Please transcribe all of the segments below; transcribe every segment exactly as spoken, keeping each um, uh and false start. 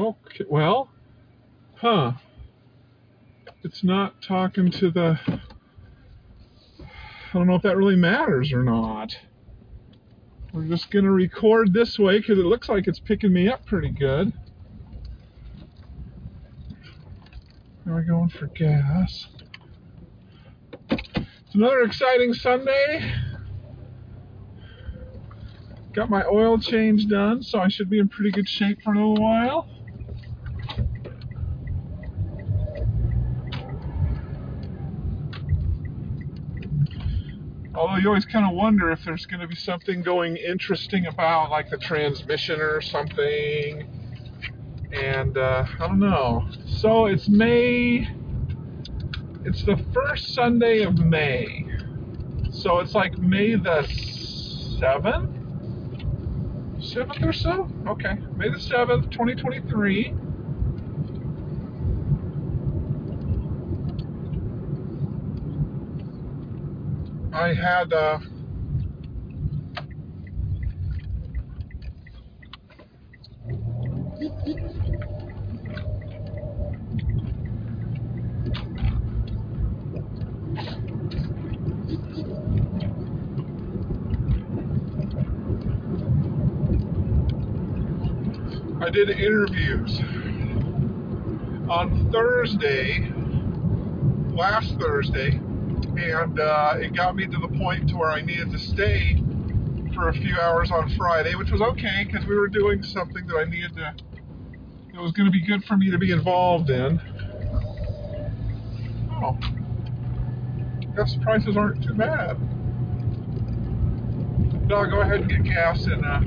Okay, well, huh. It's not talking to the... I don't know if that really matters or not. We're just going to record this way because it looks like it's picking me up pretty good. Now we're going for gas. It's another exciting Sunday. Got my oil change done, so I should be in pretty good shape for a little while. Although you always kind of wonder if there's going to be something going interesting about, like the transmission or something. And uh, I don't know. So it's May. It's the first Sunday of May. So it's like May the seventh? seventh or so? Okay. May the seventh, twenty twenty-three. I had... Uh, I did interviews on Thursday, last Thursday, and uh, it got me to the point to where I needed to stay for a few hours on Friday, which was okay because we were doing something that I needed to, that was going to be good for me to be involved in. Oh, gas prices aren't too bad. But I'll go ahead and get gas in uh,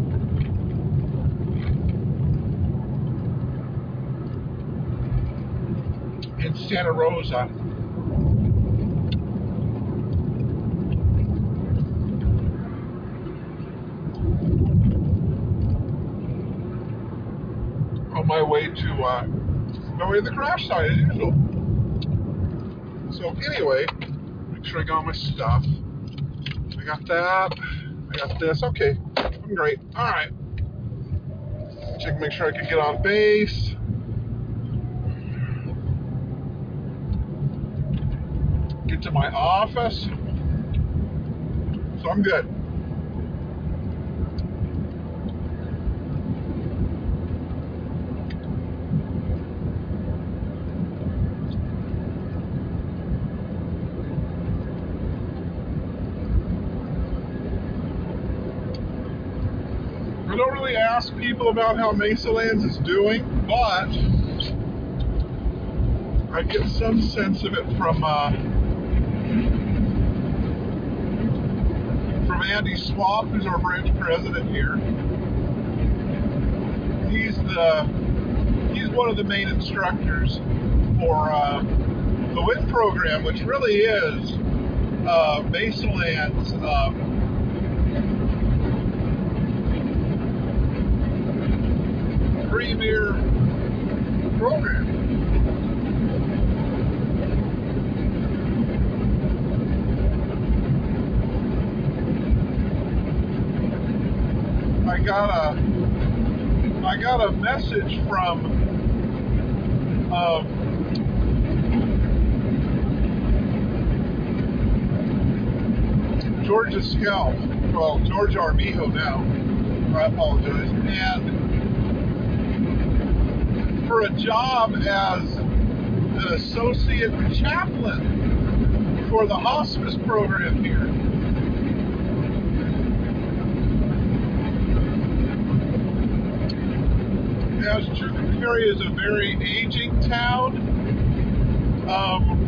in Santa Rosa. On my way to uh, my way to the crash site as usual. So anyway, make sure I got all my stuff. I got that. I got this. Okay, I'm great. All right. Check, make sure I can get on base. Get to my office. So I'm good. I don't really ask people about how Mesalands is doing, but I get some sense of it from uh, from Andy Swap, who's our branch president here. He's the he's one of the main instructors for uh, the W I T program, which really is uh, Mesalands. Um, premier program. I got a I got a message from um, Georgia Scout, well, George Armijo now, I apologize, and for a job as an associate chaplain for the hospice program here. As Truth Perry is a very aging town, um,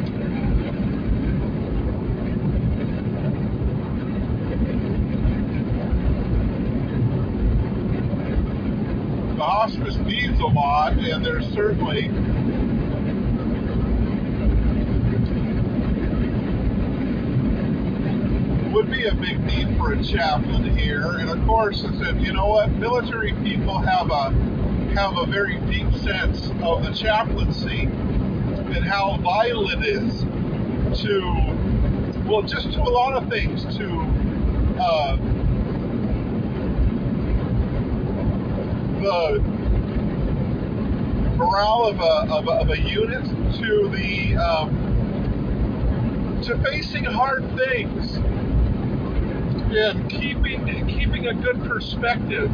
the hospice needs a lot, and there's certainly would be a big need for a chaplain here. And of course, I said, you know what, military people have a have a very deep sense of the chaplaincy and how vital it is to, well, just to a lot of things, to uh, the morale of a, of a, of a unit to the um, to facing hard things and keeping keeping a good perspective.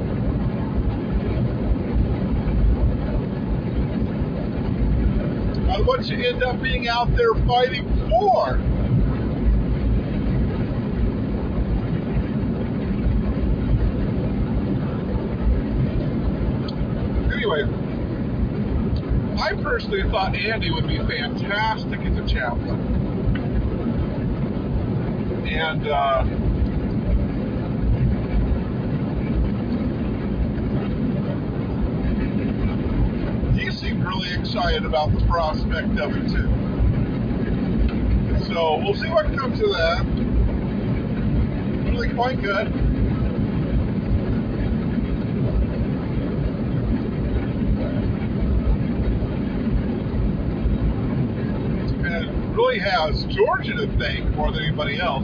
On what you end up being out there fighting for. Anyway, I personally thought Andy would be fantastic as a chaplain. And uh, he seemed really excited about the prospect of it too. So we'll see what comes of that. Really quite good. And really has Georgia to thank more than anybody else.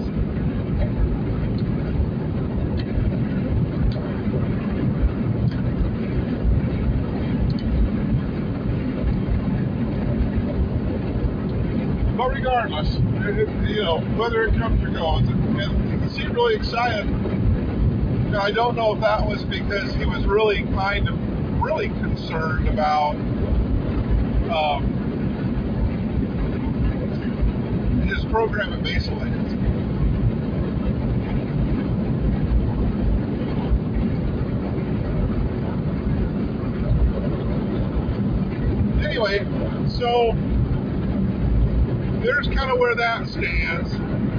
But regardless, it, you know, whether it comes or goes, and, and he seemed really excited. And I don't know if that was because he was really kind of really concerned about um, his program at Mesa Lands. Anyway, so there's kind of where that stands.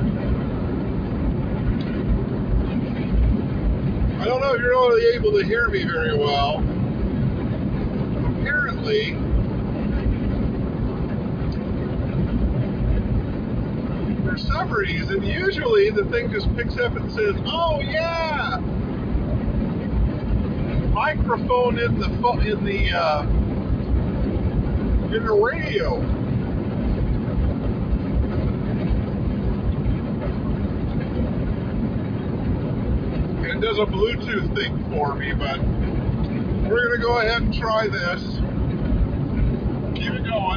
I don't know if you're really able to hear me very well. Apparently, for some reason, usually the thing just picks up and says, "Oh yeah, microphone in the fo- in the uh, in the radio." It does a Bluetooth thing for me, but we're going to go ahead and try this. Keep it going.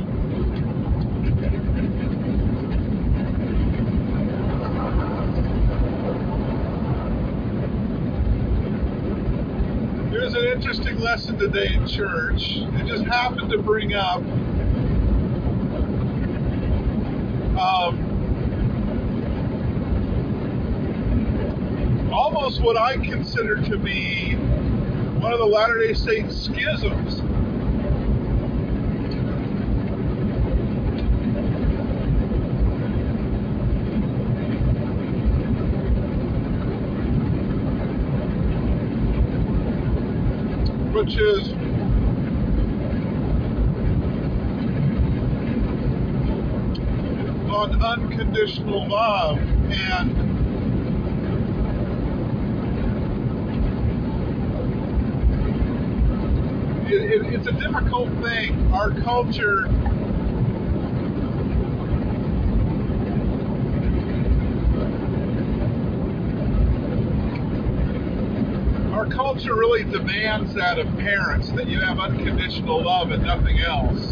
There's an interesting lesson today in church. It just happened to bring up um, almost what I consider to be one of the Latter-day Saint schisms. Which is on unconditional love. And It, it, it's a difficult thing. Our culture our culture really demands that of parents, that you have unconditional love and nothing else.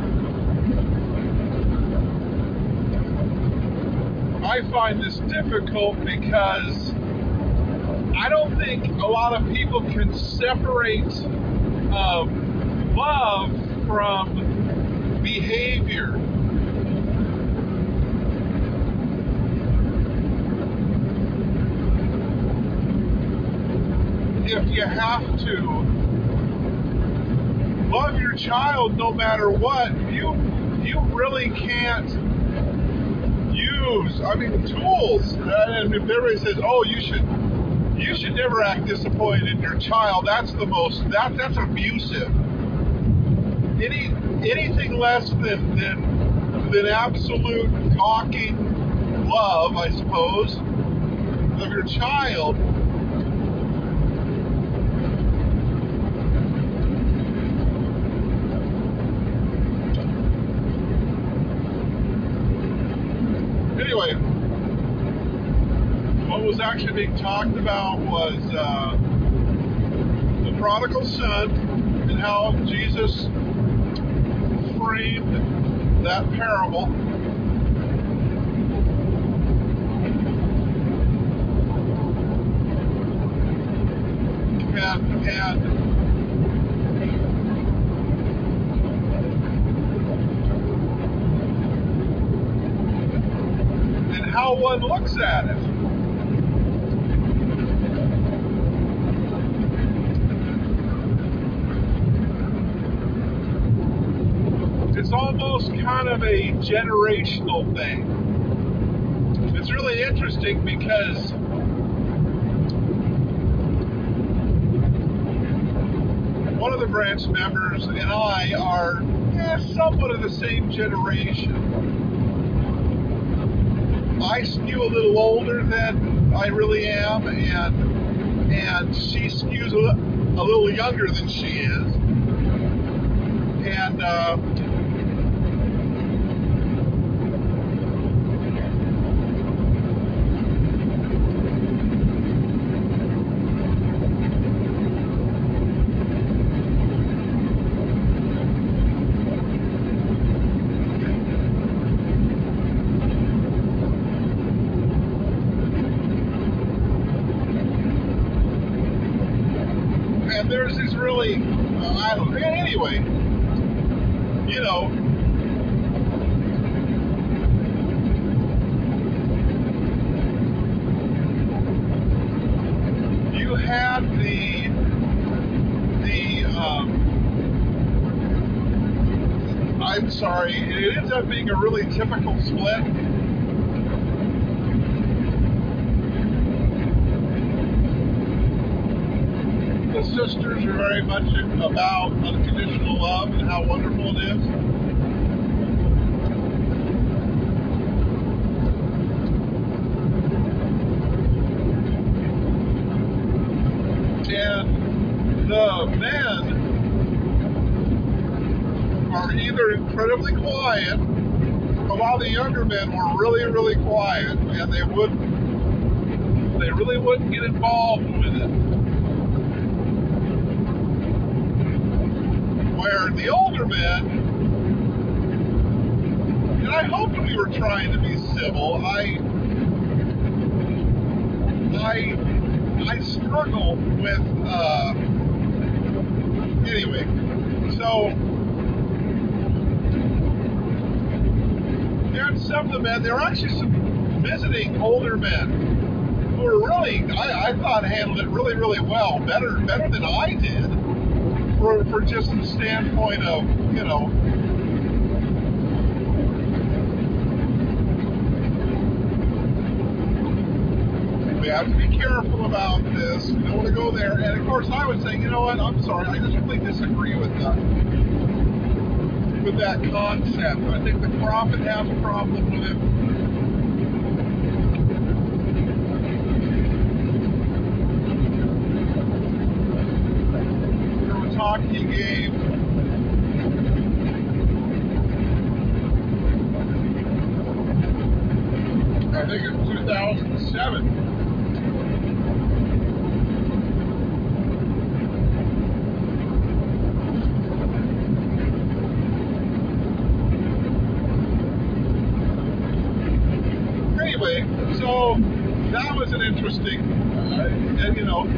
I find this difficult because I don't think a lot of people can separate Um, love from behavior. If you have to love your child no matter what, you you really can't use, I mean, tools. And if everybody says, "Oh, you should You should never act disappointed in your child," that's the most, that that's abusive. Any anything less than than than absolute talking love, I suppose, of your child. Anyway, what was actually being talked about was uh, the prodigal son and how Jesus framed that parable. And, and and how one looks at it. It's almost kind of a generational thing. It's really interesting because one of the branch members and I are eh, somewhat of the same generation. I skew a little older than I really am, and and she skews a, a little younger than she is. And uh, and there's these really, uh, I don't know, anyway, you know, you had the, the, um, I'm sorry, it ends up being a really typical split. The sisters are very much about unconditional love and how wonderful it is. And the men are either incredibly quiet, a lot of the younger men were really, really quiet, and they would they really wouldn't get involved with it. Where the older men, and I hoped we were trying to be civil, I I I struggle with uh anyway, so and some of the men, there were actually some visiting older men who were really, I, I thought handled it really, really well, better better than I did. For, for just the standpoint of, you know, we have to be careful about this. We don't want to go there. And of course, I would say, you know what? I'm sorry. I just really disagree with that. With that concept. I think the prophet has a problem with it. Hockey game. I think it's two thousand seven. Anyway, so that was an interesting, uh, and you know,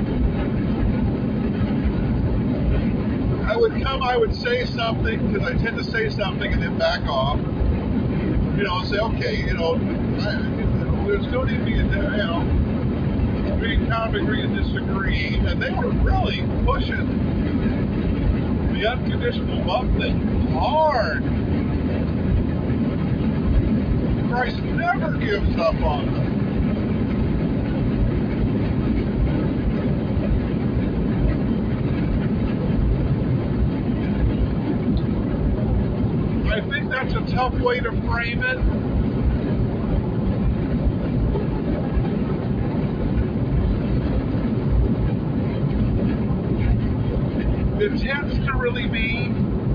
I would come, I would say something, because I tend to say something and then back off. You know, say, okay, you know, I, there's no need to be, you know, we kind of agree to disagree. And they were really pushing the unconditional love thing hard. Christ never gives up on them. I think that's a tough way to frame it. It tends to really be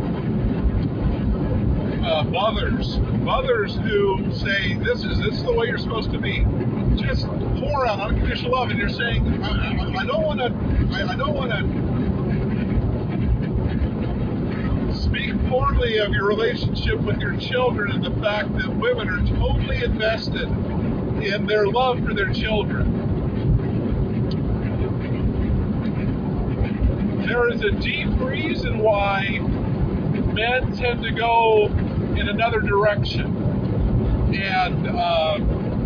uh, mothers, mothers who say, "This is this is the way you're supposed to be." Just pour out unconditional love, and you're saying, "I, I, I don't want to, I, I don't want to speak for importantly of your relationship with your children and the fact that women are totally invested in their love for their children. There is a deep reason why men tend to go in another direction and, uh,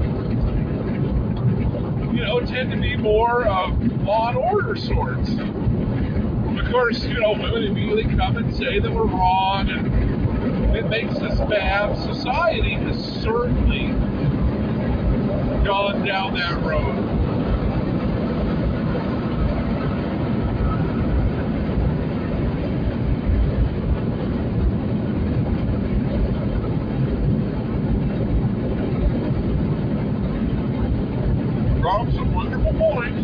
you know, tend to be more of law and order sorts. Of course, you know, women immediately come and say that we're wrong and it makes us bad. Society has certainly gone down that road. Brought some wonderful points.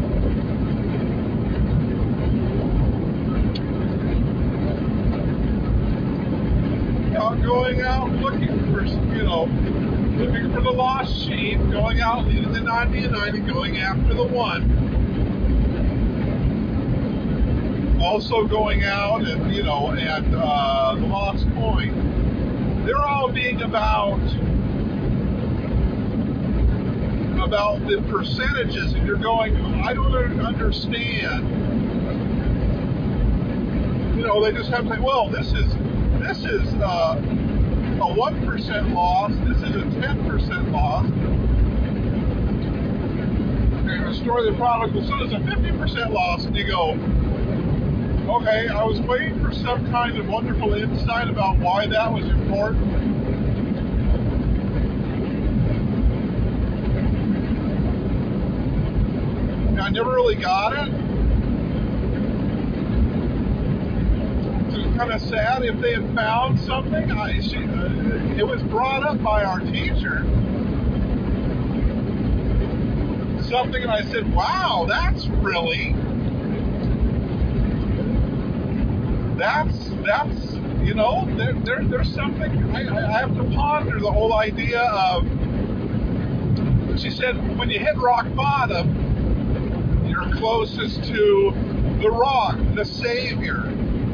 Going out looking for, you know, looking for the lost sheep, going out leaving the ninety-nine and going after the one. Also going out and, you know, and uh, the lost coin. They're all being about about the percentages, and you're going, I don't understand. You know, they just have to say, well, this is This is uh, a one percent loss. This is a ten percent loss. And the story of the prodigal son is a fifty percent loss. And you go, okay, I was waiting for some kind of wonderful insight about why that was important. And I never really got it. Kind of sad. If they had found something, I, she, uh, it was brought up by our teacher, something, and I said, wow, that's really, that's, that's, you know, there, there, there's something, I, I have to ponder the whole idea of, she said, when you hit rock bottom, you're closest to the rock, the Savior.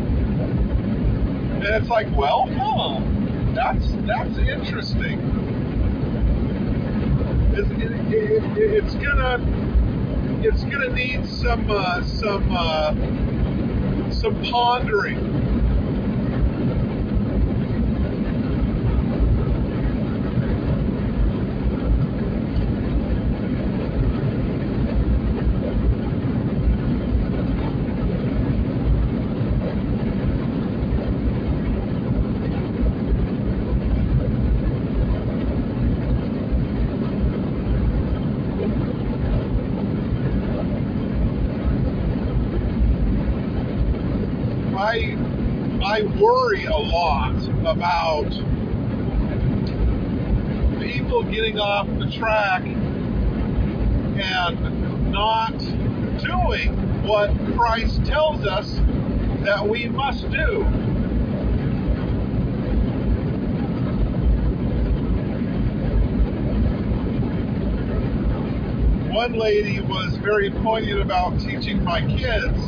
And it's like, well, huh, that's that's interesting. It's, it, it, it, it's gonna it's gonna need some uh, some uh, some pondering. I, I worry a lot about people getting off the track and not doing what Christ tells us that we must do. One lady was very poignant about teaching my kids,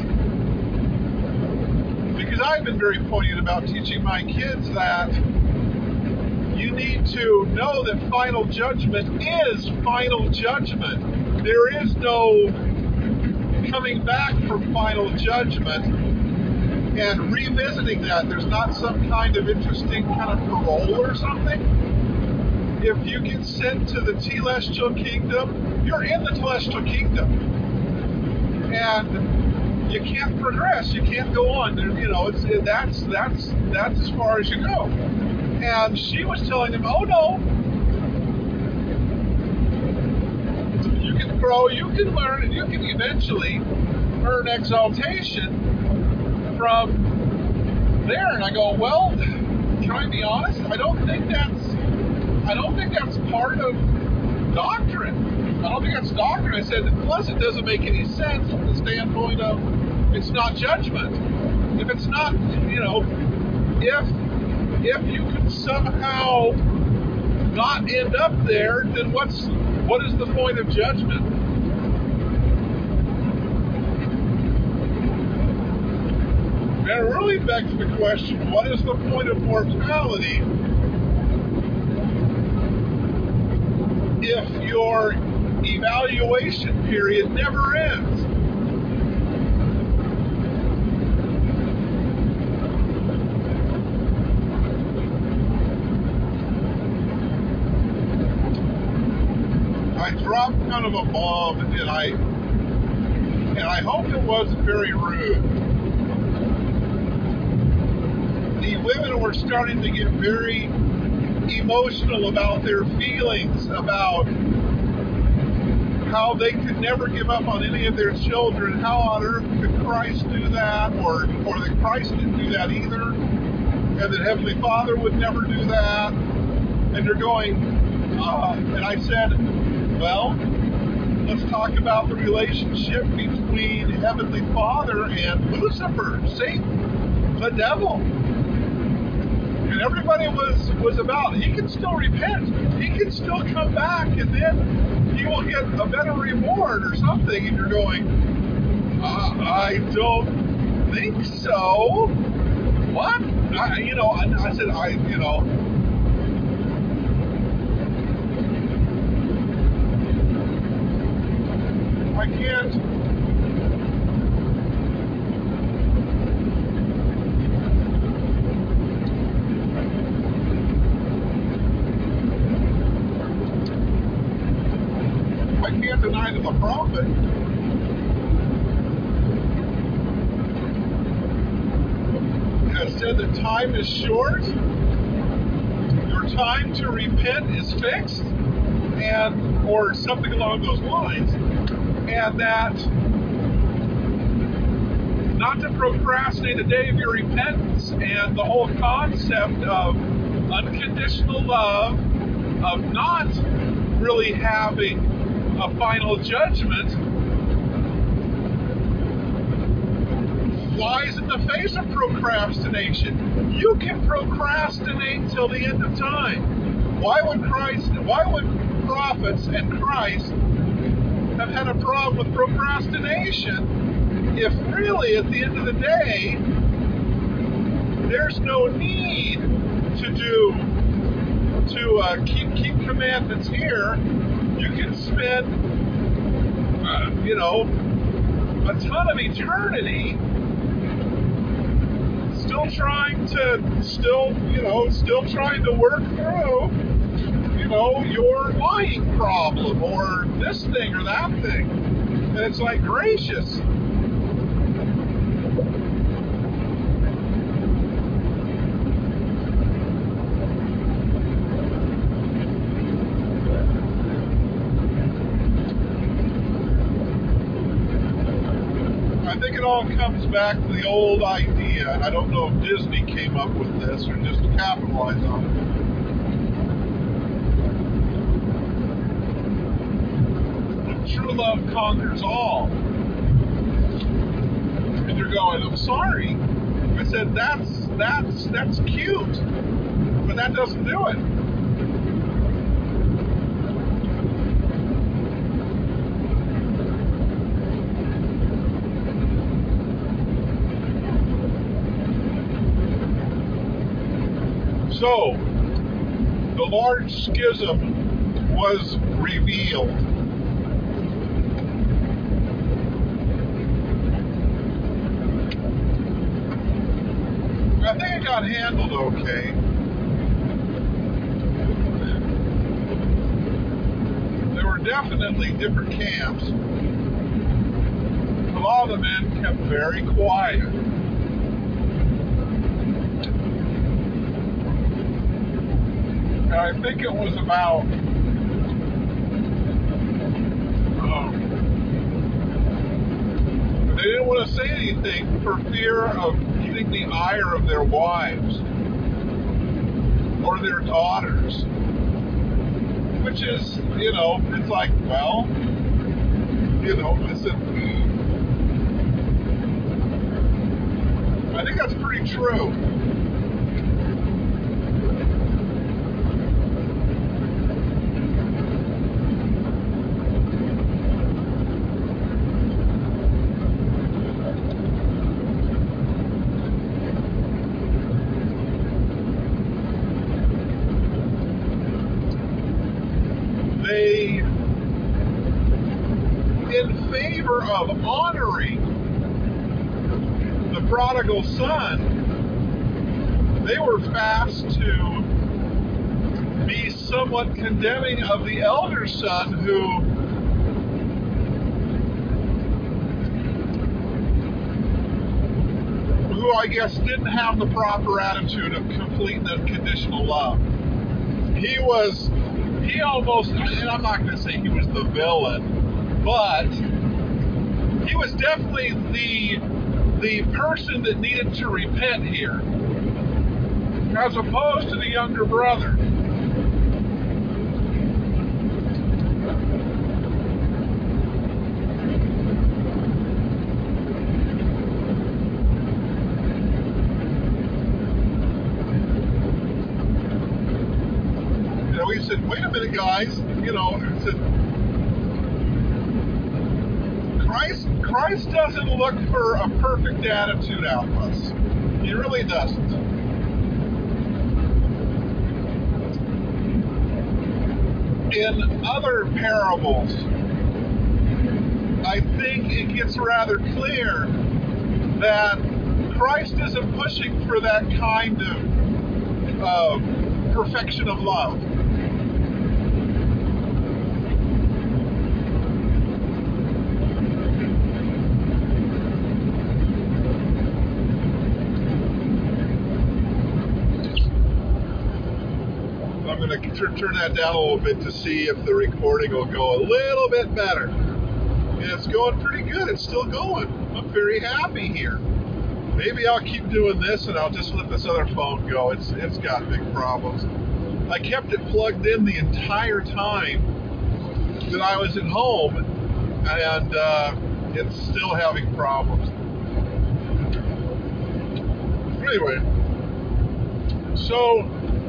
because I've been very poignant about teaching my kids that you need to know that final judgment is final judgment. There is no coming back from final judgment and revisiting that. There's not some kind of interesting kind of parole or something. If you get sent to the telestial kingdom, you're in the telestial kingdom. And you can't progress. You can't go on. You know, it's it, that's that's that's as far as you go. And she was telling him, "Oh no, you can grow, you can learn, and you can eventually earn exaltation from there." And I go, "Well, can I be honest? I don't think that's I don't think that's part of doctrine. I don't think that's doctrine." I said, plus it doesn't make any sense from the standpoint of it's not judgment. If it's not, you know, if if you can somehow not end up there, then what's what is the point of judgment? And it really begs the question, what is the point of mortality if your evaluation period never ends? I dropped kind of a bomb, and I and I hope it wasn't very rude. The women were starting to get very emotional about their feelings about how they could never give up on any of their children. How on earth could Christ do that, or or that Christ didn't do that either, and that Heavenly Father would never do that? And they're going, uh, and I said, well, let's talk about the relationship between Heavenly Father and Lucifer, Satan, the devil. And everybody was, was about, he can still repent. He can still come back, and then he will get a better reward or something. And you're going, uh, I don't think so. What? I, you know, I, I said, I, you know, I can't. I can't deny that the prophet has said that time is short, your time to repent is fixed, and or something along those lines. And that not to procrastinate the day of your repentance, and the whole concept of unconditional love, of not really having a final judgment, flies in the face of procrastination. You can procrastinate till the end of time. Why would Christ, why would prophets and Christ have had a problem with procrastination if really at the end of the day there's no need to do to uh, keep keep commandments here? You can spend uh, you know a ton of eternity still trying to still you know still trying to work through know, your lying problem or this thing or that thing. And it's like, gracious. I think it all comes back to the old idea, and I don't know if Disney came up with this or just capitalized on it. True love conquers all. And you're going, I'm sorry. I said, that's that's that's cute, but that doesn't do it. So, the large schism was revealed. I think it got handled okay. There were definitely different camps. A lot of the men kept very quiet. And I think it was about um, they didn't want to say anything for fear of getting the ire of their wives or their daughters, which is, you know, it's like, well, you know, listen, I think that's pretty true. they, in favor of honoring the prodigal son, they were fast to be somewhat condemning of the elder son who who I guess didn't have the proper attitude of complete and unconditional love. He was, he almost, and I'm not going to say he was the villain, but he was definitely the, the person that needed to repent here, as opposed to the younger brother. He said, wait a minute, guys, you know, he said, Christ, Christ doesn't look for a perfect attitude out of us. He really doesn't. In other parables, I think it gets rather clear that Christ isn't pushing for that kind of uh, perfection of love. I'm going to turn that down a little bit to see if the recording will go a little bit better. And it's going pretty good. It's still going. I'm very happy here. Maybe I'll keep doing this and I'll just let this other phone go. It's It's got big problems. I kept it plugged in the entire time that I was at home, and uh, it's still having problems. Anyway, so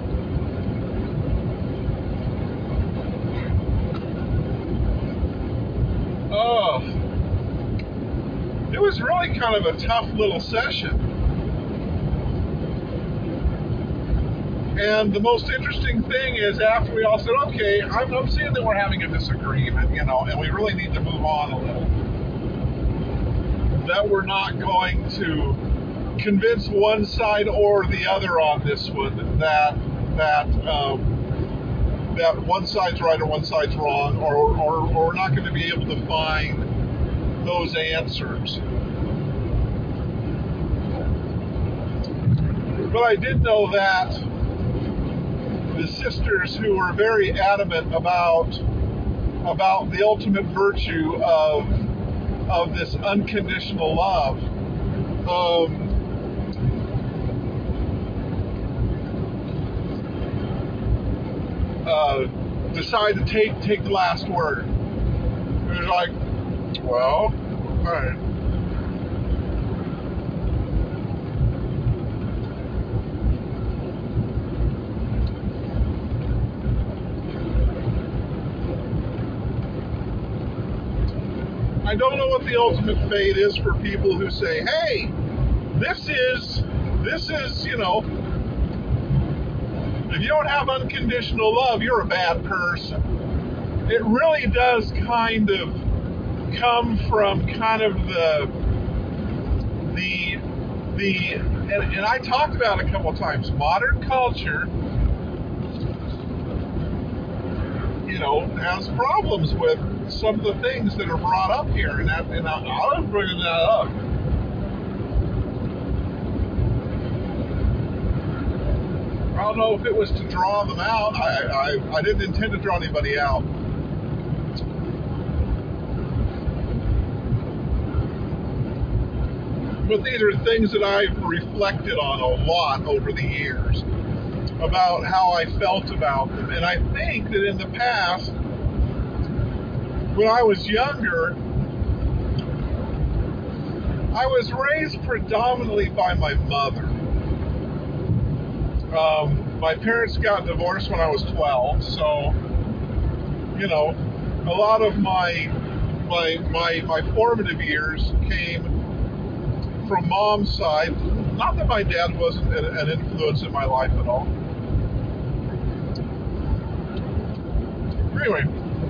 Oh, it was really kind of a tough little session. And the most interesting thing is after we all said, okay, I'm, I'm seeing that we're having a disagreement, you know, and we really need to move on a little. That we're not going to convince one side or the other on this one that, that, um, that one side's right or one side's wrong, or, or, or we're not going to be able to find those answers. But I did know that the sisters who were very adamant about about the ultimate virtue of of this unconditional love, um, Uh, decide to take take the last word. It was like, well, all right. I don't know what the ultimate fate is for people who say, hey, this is, this is, you know, if you don't have unconditional love, you're a bad person. It really does kind of come from kind of the, the, the, and, and I talked about it a couple of times, modern culture, you know, has problems with some of the things that are brought up here, and, that, and I, I was bringing that up. I don't know if it was to draw them out. I, I, I didn't intend to draw anybody out. But these are things that I've reflected on a lot over the years about how I felt about them. And I think that in the past, when I was younger, I was raised predominantly by my mother. Um, my parents got divorced when I was twelve, so, you know, a lot of my my my, my formative years came from mom's side. Not that my dad wasn't an influence in my life at all. Anyway,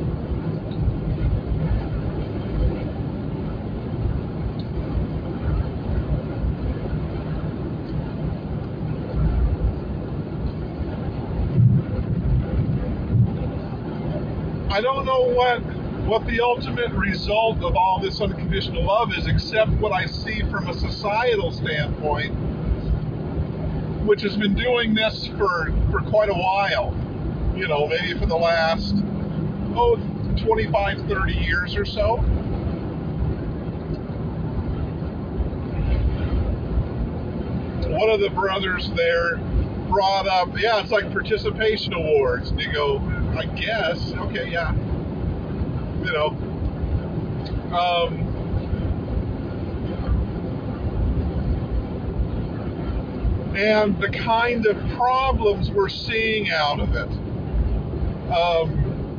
I don't know what what the ultimate result of all this unconditional love is, except what I see from a societal standpoint, which has been doing this for, for quite a while. You know, maybe for the last, oh, twenty-five, thirty years or so. One of the brothers there brought up, yeah, it's like participation awards. And you go, I guess, okay, yeah. You know, um, and the kind of problems we're seeing out of it. Um,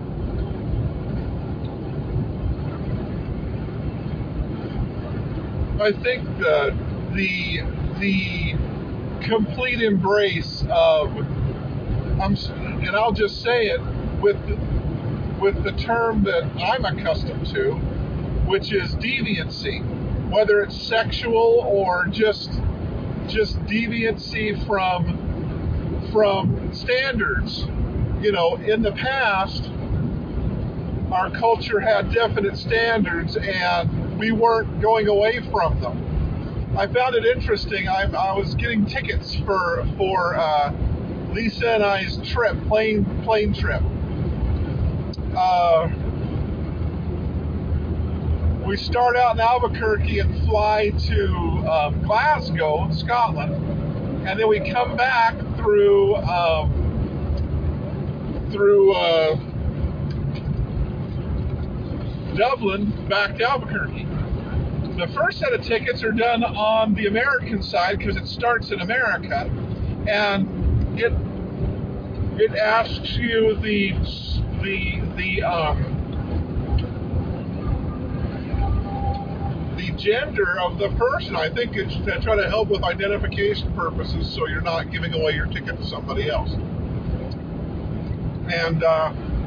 I think the the the complete embrace of, um, and I'll just say it with with the term that I'm accustomed to, which is deviancy, whether it's sexual or just just deviancy from from standards. You know, in the past, our culture had definite standards, and we weren't going away from them. I found it interesting. I, I was getting tickets for for uh, Lisa and I's trip, plane plane trip. Uh, we start out in Albuquerque and fly to um, Glasgow, Scotland, and then we come back through um, through uh, Dublin back to Albuquerque. The first set of tickets are done on the American side because it starts in America, and it it asks you the the the um, the gender of the person. I think it's to try to help with identification purposes, so you're not giving away your ticket to somebody else. And uh,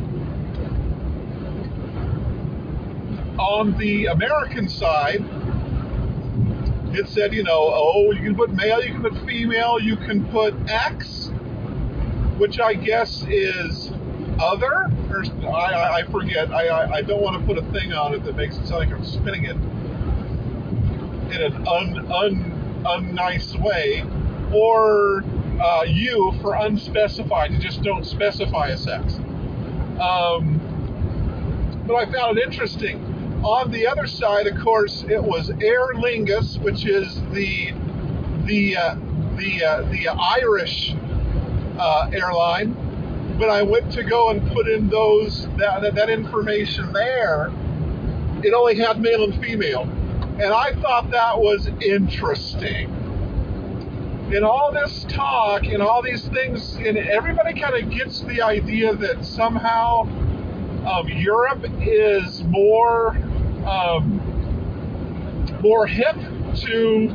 on the American side, it said, you know, oh, you can put male, you can put female, you can put X, which I guess is other, or I, I forget. I, I, I don't want to put a thing on it that makes it sound like I'm spinning it in an un, un, unnice way, or uh, U for unspecified. You just don't specify a sex. Um, but I found it interesting. On the other side, of course, it was Aer Lingus, which is the the uh, the uh, the Irish uh, airline. When I went to go and put in those that, that that information there, it only had male and female, and I thought that was interesting. In all this talk and all these things, and everybody kind of gets the idea that somehow um, Europe is more um, more hip to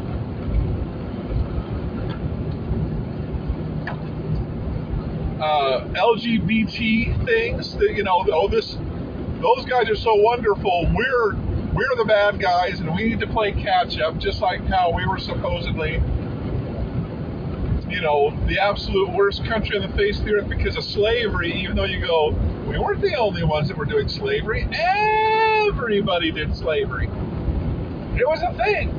uh, L G B T things. That, you know, oh, this those guys are so wonderful. We're we're the bad guys, and we need to play catch up, just like how we were supposedly, you know, the absolute worst country on the face of the earth because of slavery, even though you go, we weren't the only ones that were doing slavery. Everybody did slavery. It was a thing.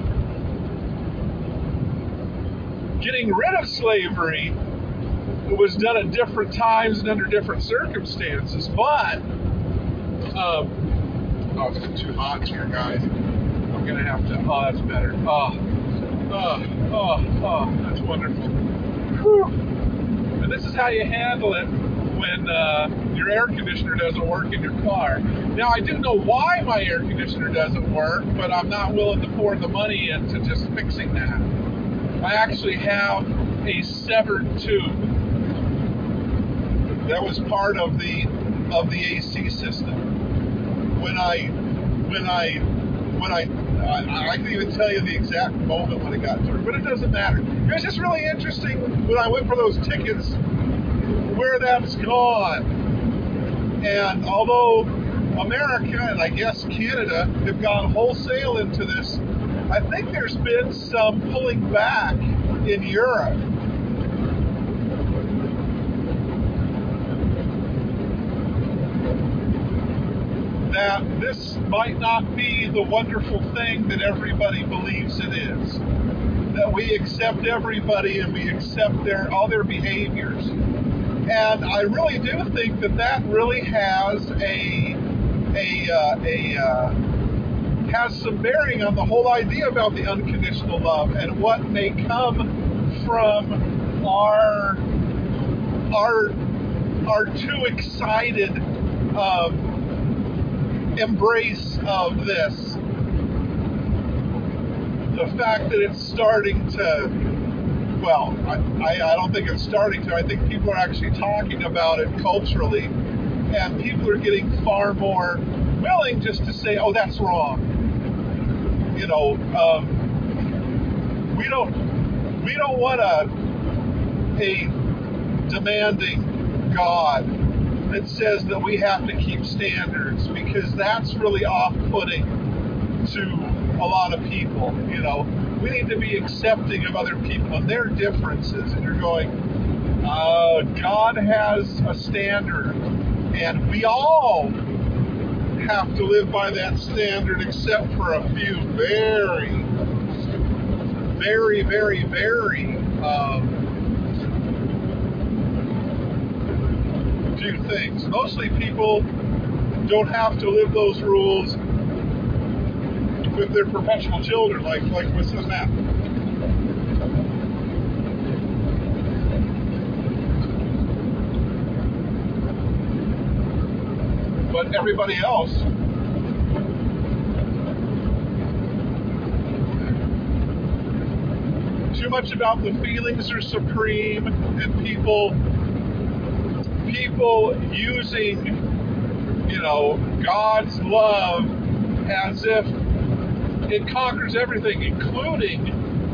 Getting rid of slavery was done at different times and under different circumstances, but, um, oh, it's too hot here, guys. I'm going to have to, oh, that's better. Oh. Oh, oh, oh, that's wonderful. Whew. And this is how you handle it when uh, your air conditioner doesn't work in your car. Now, I do know why my air conditioner doesn't work, but I'm not willing to pour the money into just fixing that. I actually have a severed tube that was part of the of the A C system. When I when I when I I, I can even tell you the exact moment when it got through, but it doesn't matter. It was just really interesting when I went for those tickets where that's gone. And although America and I guess Canada have gone wholesale into this, I think there's been some pulling back in Europe. that this might not be the wonderful thing that everybody believes it is. That we accept everybody and we accept their all their behaviors. And I really do think that that really has a a uh, a uh, has some bearing on the whole idea about the unconditional love and what may come from our our our too excited um, embrace of this. The fact that it's starting to, well, I, I, I don't think it's starting to. I think people are actually talking about it culturally, and people are getting far more willing just to say, oh, that's wrong. You know, um, we don't we don't want a, a demanding God that says that we have to keep standards, because that's really off-putting to a lot of people. You know, we need to be accepting of other people and their differences. And you're going, uh, God has a standard, and we all have to live by that standard, except for a few very, very, very, very um, few things. Mostly people don't have to live those rules with their perpetual children, like like with some that. But everybody else, too much about the feelings are supreme, and people people using, you know, God's love as if it conquers everything, including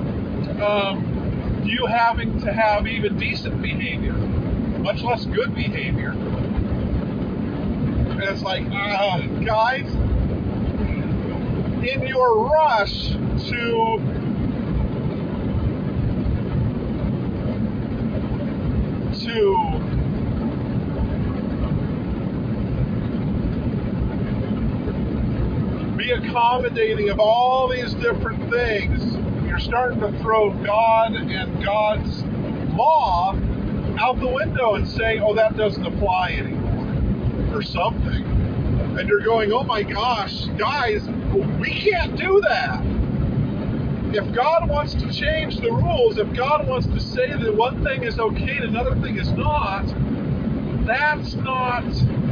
um, you having to have even decent behavior, much less good behavior. And it's like, uh, guys, in your rush to to be accommodating of all these different things, you're starting to throw God and God's law out the window and saying, oh, that doesn't apply anymore, or something. And you're going, oh my gosh, guys, we can't do that. If God wants to change the rules, if God wants to say that one thing is okay and another thing is not, that's not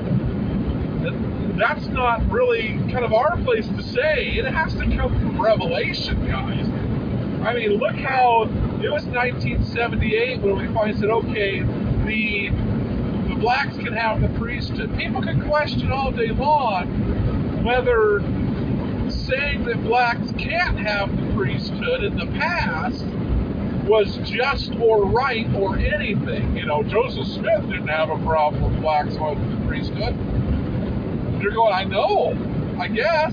that's not really kind of our place to say. It has to come from Revelation, guys. I mean, look how it was nineteen seventy-eight when we finally said, okay, the the blacks can have the priesthood. People can question all day long whether saying that blacks can't have the priesthood in the past was just or right or anything. You know, Joseph Smith didn't have a problem with blacks having the priesthood. You're going, I know, I guess.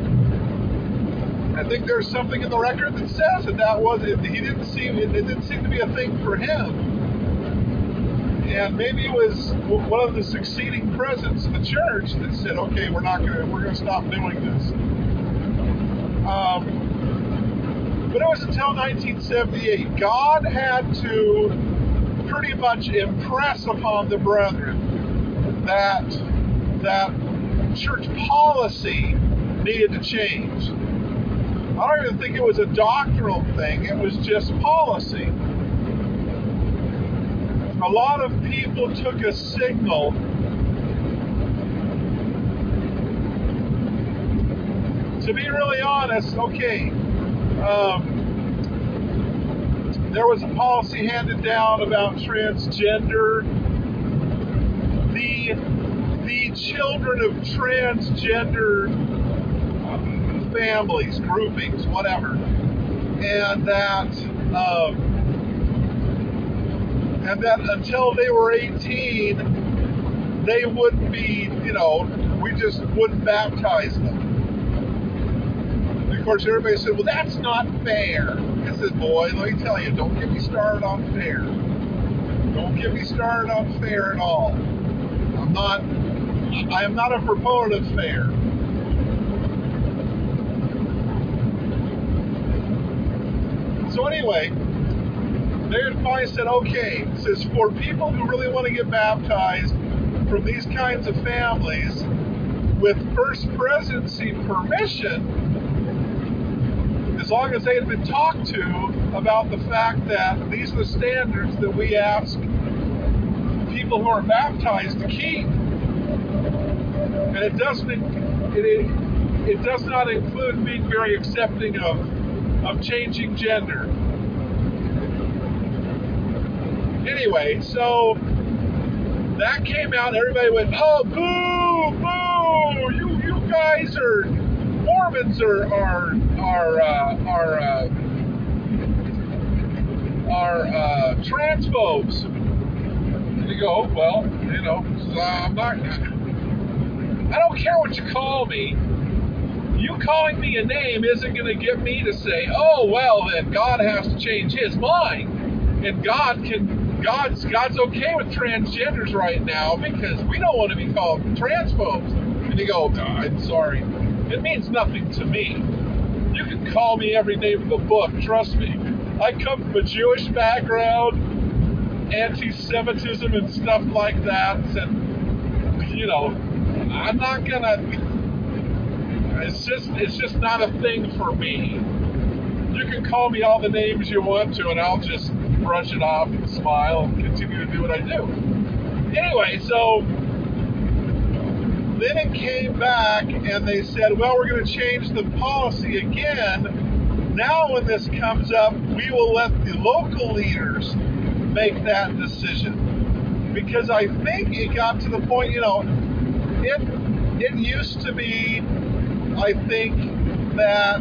I think there's something in the record that says that that was it. He didn't seem it, it didn't seem to be a thing for him. And maybe it was one of the succeeding presidents of the church that said, "Okay, we're not going to we're going to stop doing this." Um, but it was until nineteen seventy-eight, God had to pretty much impress upon the brethren that that church policy needed to change. I don't even think it was a doctrinal thing. It was just policy. A lot of people took a signal to be really honest. Okay, um, there was a policy handed down about transgender. The the children of transgender families, groupings, whatever, and that um, and that until they were eighteen, they wouldn't be, you know, we just wouldn't baptize them. And of course, everybody said, well, that's not fair. I said, boy, let me tell you, don't get me started on fair. Don't get me started on fair at all. I'm not I am not a proponent of fair. So anyway, they finally said, okay, says for people who really want to get baptized from these kinds of families with First Presidency permission, as long as they had been talked to about the fact that these are the standards that we ask people who are baptized to keep. And it doesn't it, it, it does not include being very accepting of of changing gender. Anyway, so that came out, everybody went, oh, boo, boo, you you guys are, Mormons are, are, are, uh, are, uh, are, uh, transphobes. And you go, well, you know, I'm not, I don't care what you call me. You calling me a name isn't going to get me to say, oh, well, then God has to change his mind. And God can, God's God's okay with transgenders right now because we don't want to be called transphobes. And you go, oh, I'm sorry. It means nothing to me. You can call me every name in the book, trust me. I come from a Jewish background, anti-Semitism and stuff like that. And, you know, I'm not going to... It's just it's just not a thing for me. You can call me all the names you want to, and I'll just brush it off and smile and continue to do what I do. Anyway, so then it came back, and they said, well, we're going to change the policy again. Now when this comes up, we will let the local leaders make that decision. Because I think it got to the point, you know, it it used to be... I think that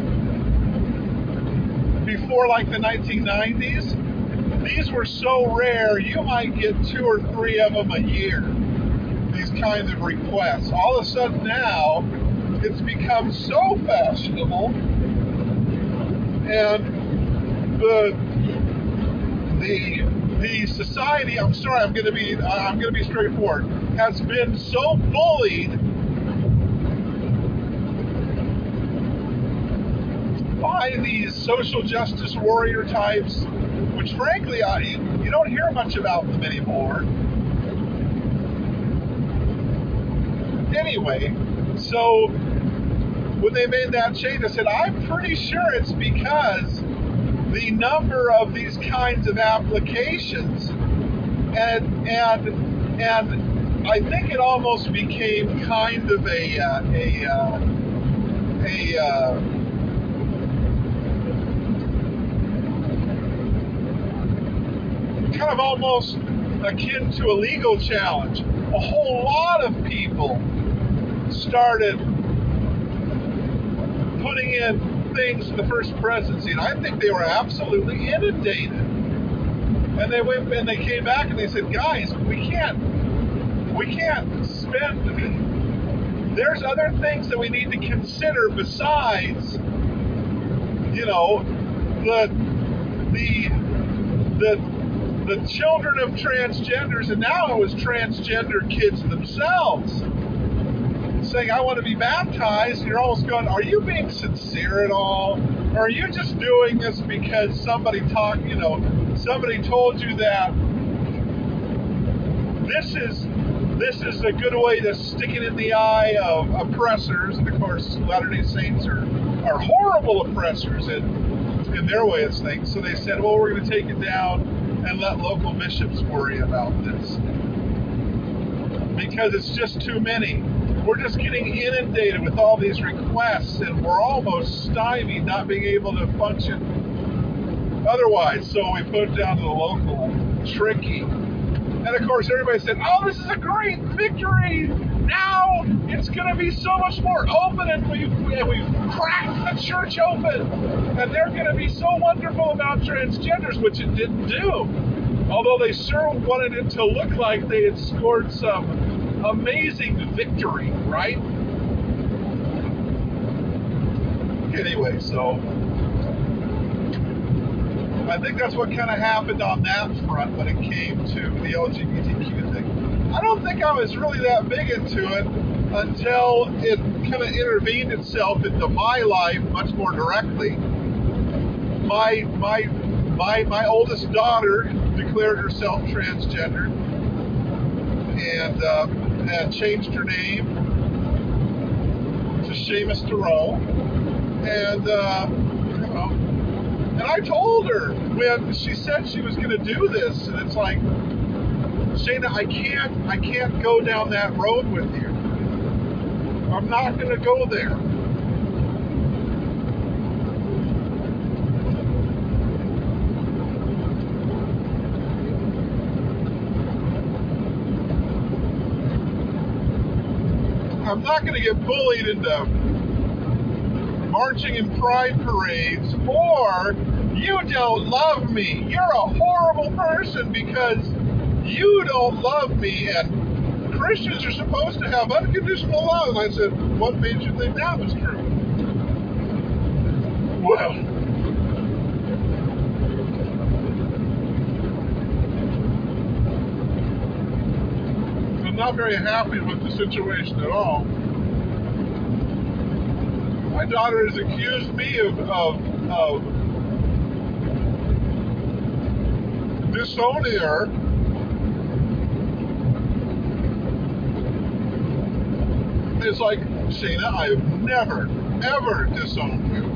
before like the nineteen nineties, these were so rare, you might get two or three of them a year, these kinds of requests. All of a sudden now, it's become so fashionable, and the the the society, I'm sorry, I'm going to be I'm going to be straightforward, has been so bullied by these social justice warrior types, which frankly, I, you don't hear much about them anymore. Anyway, so when they made that change, I said, I'm pretty sure it's because the number of these kinds of applications, and and and I think it almost became kind of a uh, a uh, a uh, kind of almost akin to a legal challenge. A whole lot of people started putting in things in the First Presidency, and I think they were absolutely inundated. And they went and they came back and they said, guys, we can't we can't spend, there's other things that we need to consider besides, you know, the the the the children of transgenders, and now it was transgender kids themselves saying, I want to be baptized. And you're almost going, are you being sincere at all? Or are you just doing this because somebody talked, you know, somebody told you that this is this is a good way to stick it in the eye of oppressors? And of course, Latter-day Saints are, are horrible oppressors in, in their way of things. So they said, well, we're going to take it down and let local bishops worry about this, because it's just too many. We're just getting inundated with all these requests, and we're almost stymied, not being able to function otherwise. So we put it down to the local. Tricky. And of course, everybody said, oh, this is a great victory. Now it's going to be so much more open, and we've, and we've cracked the church open. And they're going to be so wonderful about transgenders, which it didn't do. Although they sure wanted it to look like they had scored some amazing victory, right? Anyway, so I think that's what kind of happened on that front when it came to the L G B T Q thing. I don't think I was really that big into it until it kind of intervened itself into my life much more directly. My my my my oldest daughter declared herself transgender and uh, and changed her name to Seamus Thoreau, and uh, you know, and I told her when she said she was going to do this, and it's like, Shana, I can't I can't go down that road with you. I'm not going to go there. I'm not going to get bullied into marching in pride parades, or you don't love me. You're a horrible person because you don't love me, and Christians are supposed to have unconditional love. And I said, what made you think that was true? Well, I'm not very happy with the situation at all. My daughter has accused me of, of, of disowning her. It's like, Shana, I have never, ever disowned you.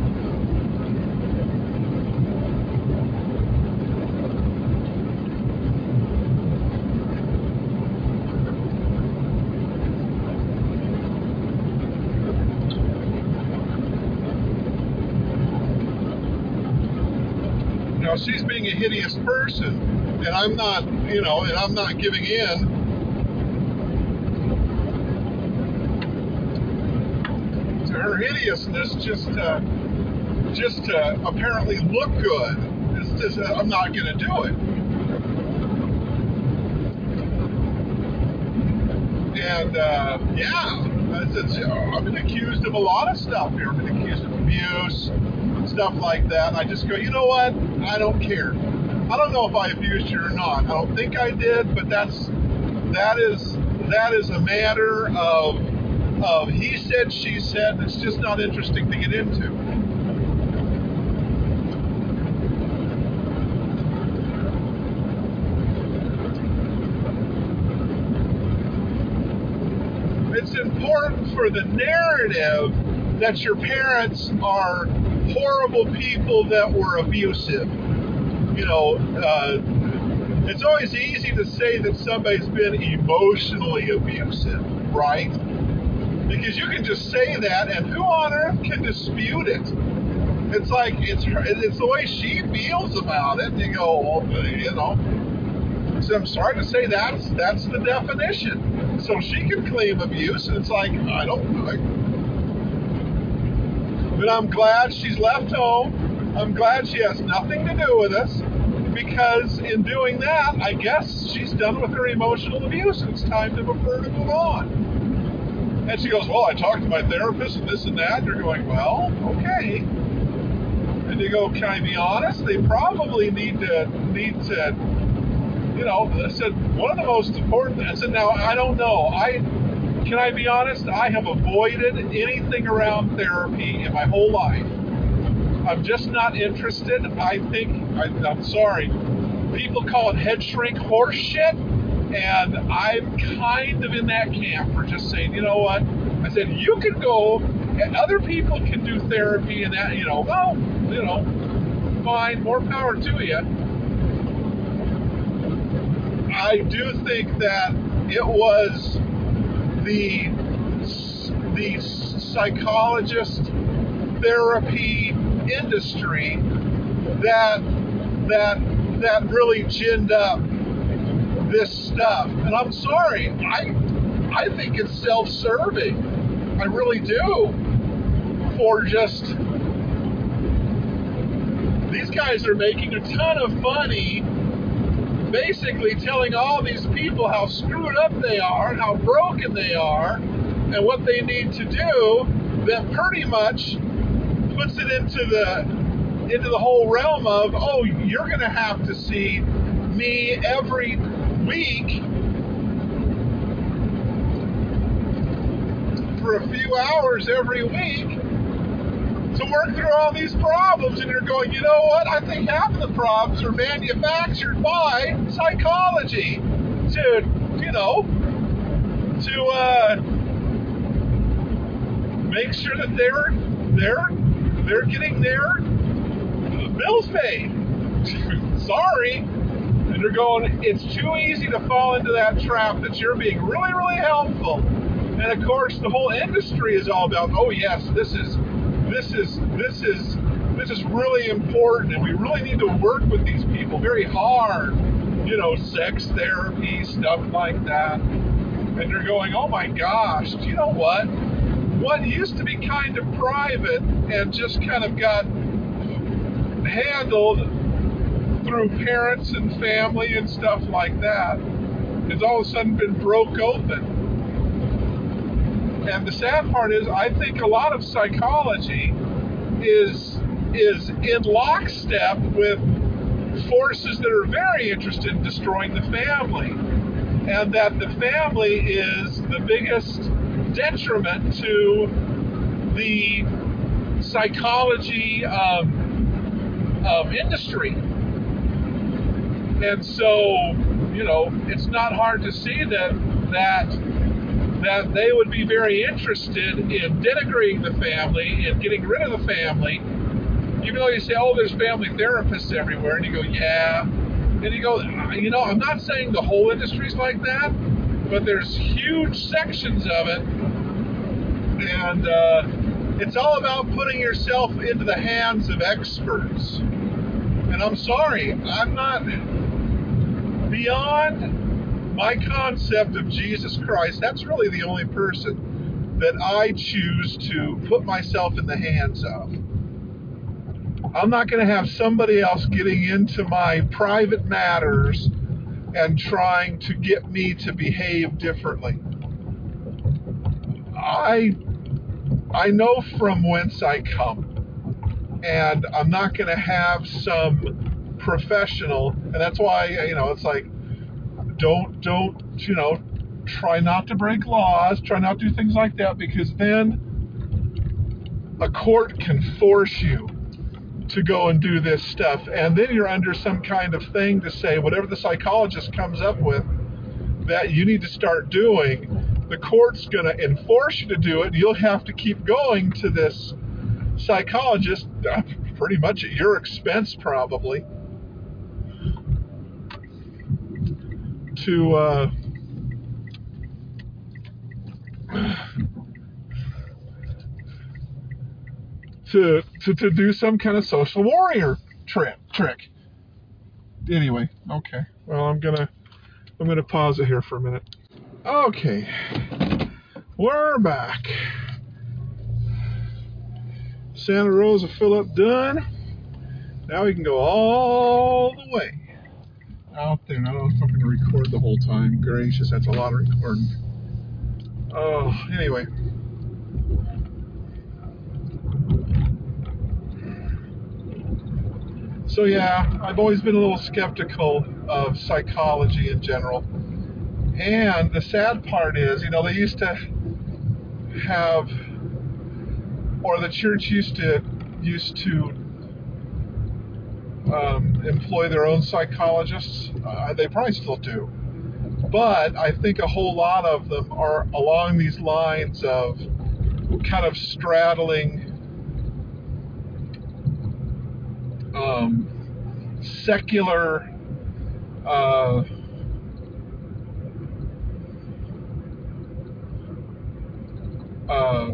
Now, she's being a hideous person, and I'm not, you know, and I'm not giving in. Her hideousness just uh, just to apparently look good. It's just, uh, I'm not going to do it. And uh, yeah, it's, it's, I've been accused of a lot of stuff here. I've been accused of abuse, stuff like that. I just go, you know what? I don't care. I don't know if I abused you or not. I don't think I did, but that's that is that is a matter of. Of he said, she said, it's just not interesting to get into. It's important for the narrative that your parents are horrible people that were abusive. You know, uh, it's always easy to say that somebody's been emotionally abusive, right? Because you can just say that, and who on earth can dispute it? It's like, it's it's the way she feels about it. And you go, well, you know. So I'm sorry to say that's that's the definition. So she can claim abuse, and it's like, I don't know. But I'm glad she's left home. I'm glad she has nothing to do with us, because in doing that, I guess she's done with her emotional abuse. It's time to for her to move on. And she goes, well, I talked to my therapist and this and that. And you're going, well, okay. And you go, can I be honest? They probably need to, need to, you know, I said, one of the most important things, I said, now, I don't know. I, can I be honest? I have avoided anything around therapy in my whole life. I'm just not interested. I think, I, I'm sorry, people call it head shrink horse shit. And I'm kind of in that camp for just saying, you know what? I said, you can go, and other people can do therapy and that, you know, well, you know, fine, more power to you. I do think that it was the, the psychologist therapy industry that, that, that really ginned up this stuff. And I'm sorry, I I think it's self-serving. I really do. For just, these guys are making a ton of money basically telling all these people how screwed up they are and how broken they are and what they need to do, that pretty much puts it into the into the whole realm of, oh, you're going to have to see me every week for a few hours every week to work through all these problems, and you're going, you know what, I think half of the problems are manufactured by psychology to, you know, to uh, make sure that they're, they're, they're getting their bills paid. Sorry. And you're going, it's too easy to fall into that trap that you're being really, really helpful. And of course, the whole industry is all about, oh yes, this is, this is, this is, this is really important, and we really need to work with these people very hard. You know, sex therapy, stuff like that. And you're going, oh my gosh, do you know what? What used to be kind of private and just kind of got handled through parents and family and stuff like that has all of a sudden been broke open. And the sad part is, I think a lot of psychology is is in lockstep with forces that are very interested in destroying the family, and that the family is the biggest detriment to the psychology um, um, industry. And so, you know, it's not hard to see that that that they would be very interested in denigrating the family and getting rid of the family, even though you say, oh, there's family therapists everywhere, and you go, yeah, and you go, you know, I'm not saying the whole industry's like that, but there's huge sections of it, and uh, it's all about putting yourself into the hands of experts. And I'm sorry, I'm not... Beyond my concept of Jesus Christ, that's really the only person that I choose to put myself in the hands of. I'm not going to have somebody else getting into my private matters and trying to get me to behave differently. I I know from whence I come, and I'm not going to have some professional, and that's why, you know, it's like, don't don't you know try not to break laws, try not to do things like that, because then a court can force you to go and do this stuff, and then you're under some kind of thing to say whatever the psychologist comes up with that you need to start doing, the court's going to enforce you to do it, and you'll have to keep going to this psychologist uh, pretty much at your expense probably, to uh, to, to to do some kind of social warrior trick trick. Anyway, okay. Well, I'm gonna I'm gonna pause it here for a minute. Okay, we're back. Santa Rosa Phillip done. Now we can go all the way out there. And I don't know if I'm going to record the whole time. Gracious, that's a lot of recording. Oh, anyway. So yeah, I've always been a little skeptical of psychology in general. And the sad part is, you know, they used to have, or the church used to used to um, employ their own psychologists. Uh, they probably still do. But I think a whole lot of them are along these lines of kind of straddling um, secular uh, uh,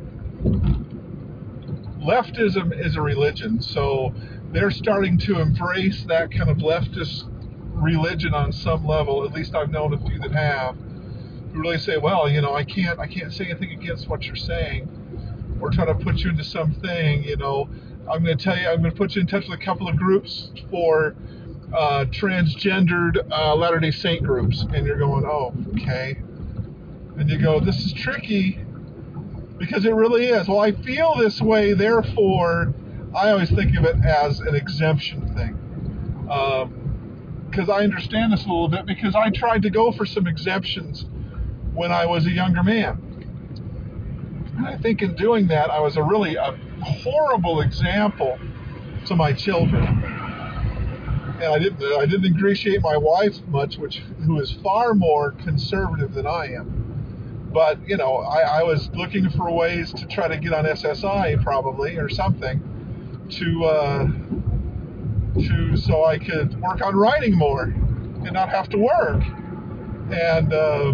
leftism is a religion, so they're starting to embrace that kind of leftist religion on some level. At least I've known a few that have, who really say, well, you know, I can't I can't say anything against what you're saying. We're trying to put you into something, you know. I'm going to tell you, I'm going to put you in touch with a couple of groups for uh, transgendered uh, Latter-day Saint groups. And you're going, oh, okay. And you go, this is tricky, because it really is. Well, I feel this way, therefore, I always think of it as an exemption thing. Because um, I understand this a little bit, because I tried to go for some exemptions when I was a younger man. And I think in doing that, I was a really a horrible example to my children. And I didn't I didn't ingratiate my wife much, which who is far more conservative than I am. But, you know, I, I was looking for ways to try to get on S S I probably or something to uh, to so I could work on writing more and not have to work. And uh,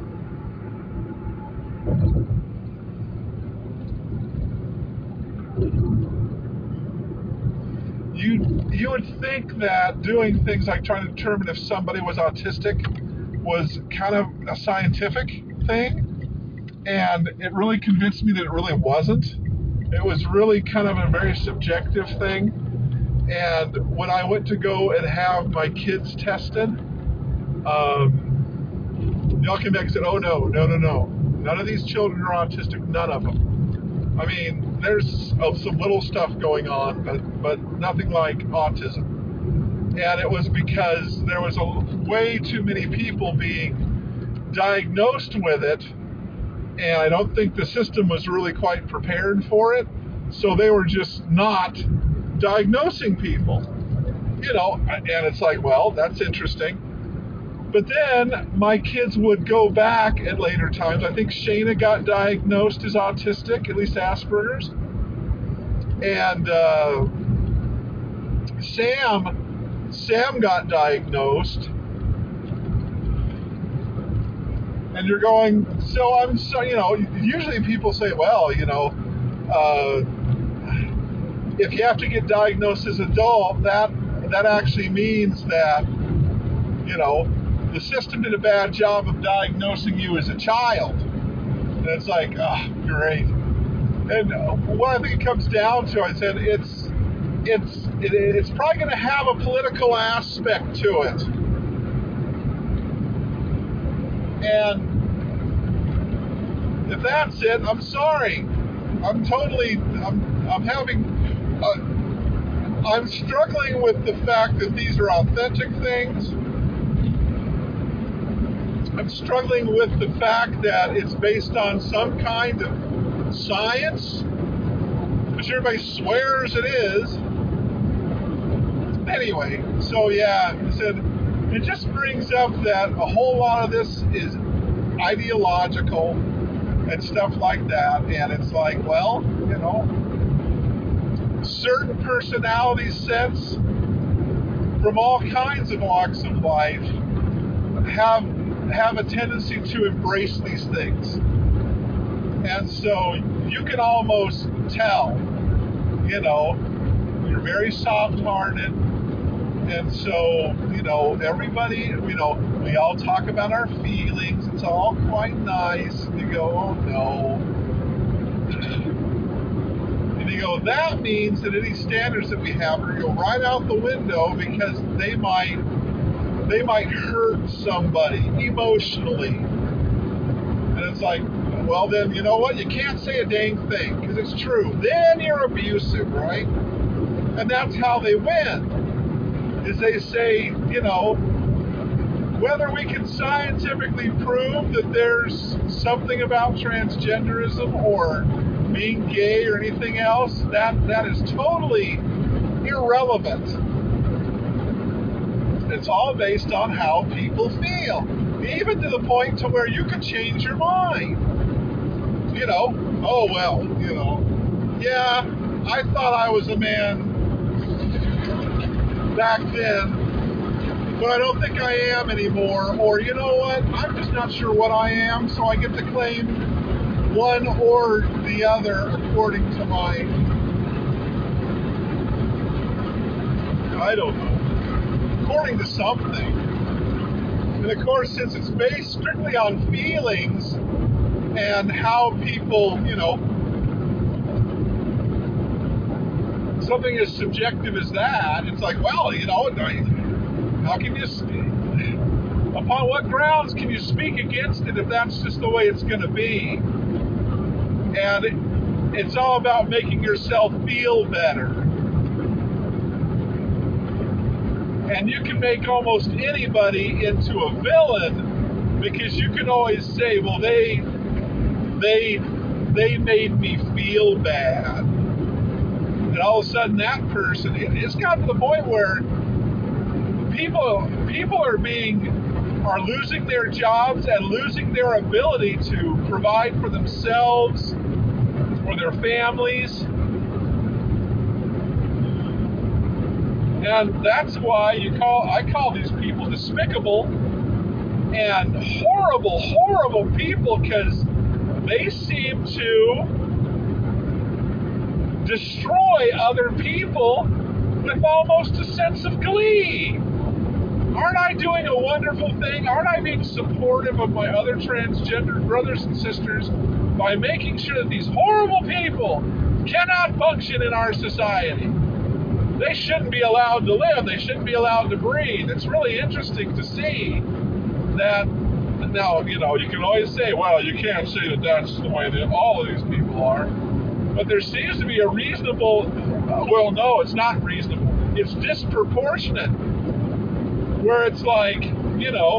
you you would think that doing things like trying to determine if somebody was autistic was kind of a scientific thing, and it really convinced me that it really wasn't. It was really kind of a very subjective thing. And when I went to go and have my kids tested, um, they all came back and said, oh no, no, no, no. None of these children are autistic, none of them. I mean, there's oh, some little stuff going on, but, but nothing like autism. And it was because there was a, way too many people being diagnosed with it, and I don't think the system was really quite prepared for it, so they were just not diagnosing people. You know, and it's like, well, that's interesting. But then my kids would go back at later times. I think Shayna got diagnosed as autistic, at least Asperger's. And uh, Sam, Sam got diagnosed. And you're going, so I'm so, you know, usually people say, well, you know, uh, if you have to get diagnosed as an adult, that that actually means that, you know, the system did a bad job of diagnosing you as a child. And it's like, oh, great. And what I think it comes down to, I said, it's it's it, it's probably going to have a political aspect to it. And if that's it, I'm sorry. I'm totally, I'm, I'm having, uh, I'm struggling with the fact that these are authentic things. I'm struggling with the fact that it's based on some kind of science, which everybody swears it is. Anyway, so yeah, I said, it just brings up that a whole lot of this is ideological and stuff like that, and it's like, well, you know, certain personality sets from all kinds of walks of life have have a tendency to embrace these things, and so you can almost tell, you know, you're very soft-hearted. And so, you know, everybody, you know, we all talk about our feelings. It's all quite nice. And you go, oh no. And you go, that means that any standards that we have are going to go right out the window because they might, they might hurt somebody emotionally. And it's like, well then, you know what? You can't say a dang thing because it's true. Then you're abusive, right? And that's how they win. Is they say, you know, whether we can scientifically prove that there's something about transgenderism or being gay or anything else, that that is totally irrelevant. It's all based on how people feel, even to the point to where you can change your mind. You know, oh well, you know, yeah, I thought I was a man back then, but I don't think I am anymore, or you know what, I'm just not sure what I am, so I get to claim one or the other according to my, I don't know, according to something. And of course, since it's based strictly on feelings and how people, you know, something as subjective as that, it's like, well, you know, how can you, upon what grounds can you speak against it if that's just the way it's going to be? And it, it's all about making yourself feel better. And you can make almost anybody into a villain because you can always say, well, they, they they made me feel bad. And all of a sudden that person, it, it's gotten to the point where people people are being are losing their jobs and losing their ability to provide for themselves or their families. And that's why you call I call these people despicable and horrible, horrible people, because they seem to destroy other people with almost a sense of glee. Aren't I doing a wonderful thing? Aren't I being supportive of my other transgender brothers and sisters by making sure that these horrible people cannot function in our society? They shouldn't be allowed to live. They shouldn't be allowed to breathe. It's really interesting to see that. Now, you know, you can always say, well, you can't say that that's the way that all of these people are. But there seems to be a reasonable, well, no, it's not reasonable. It's disproportionate. Where it's like, you know,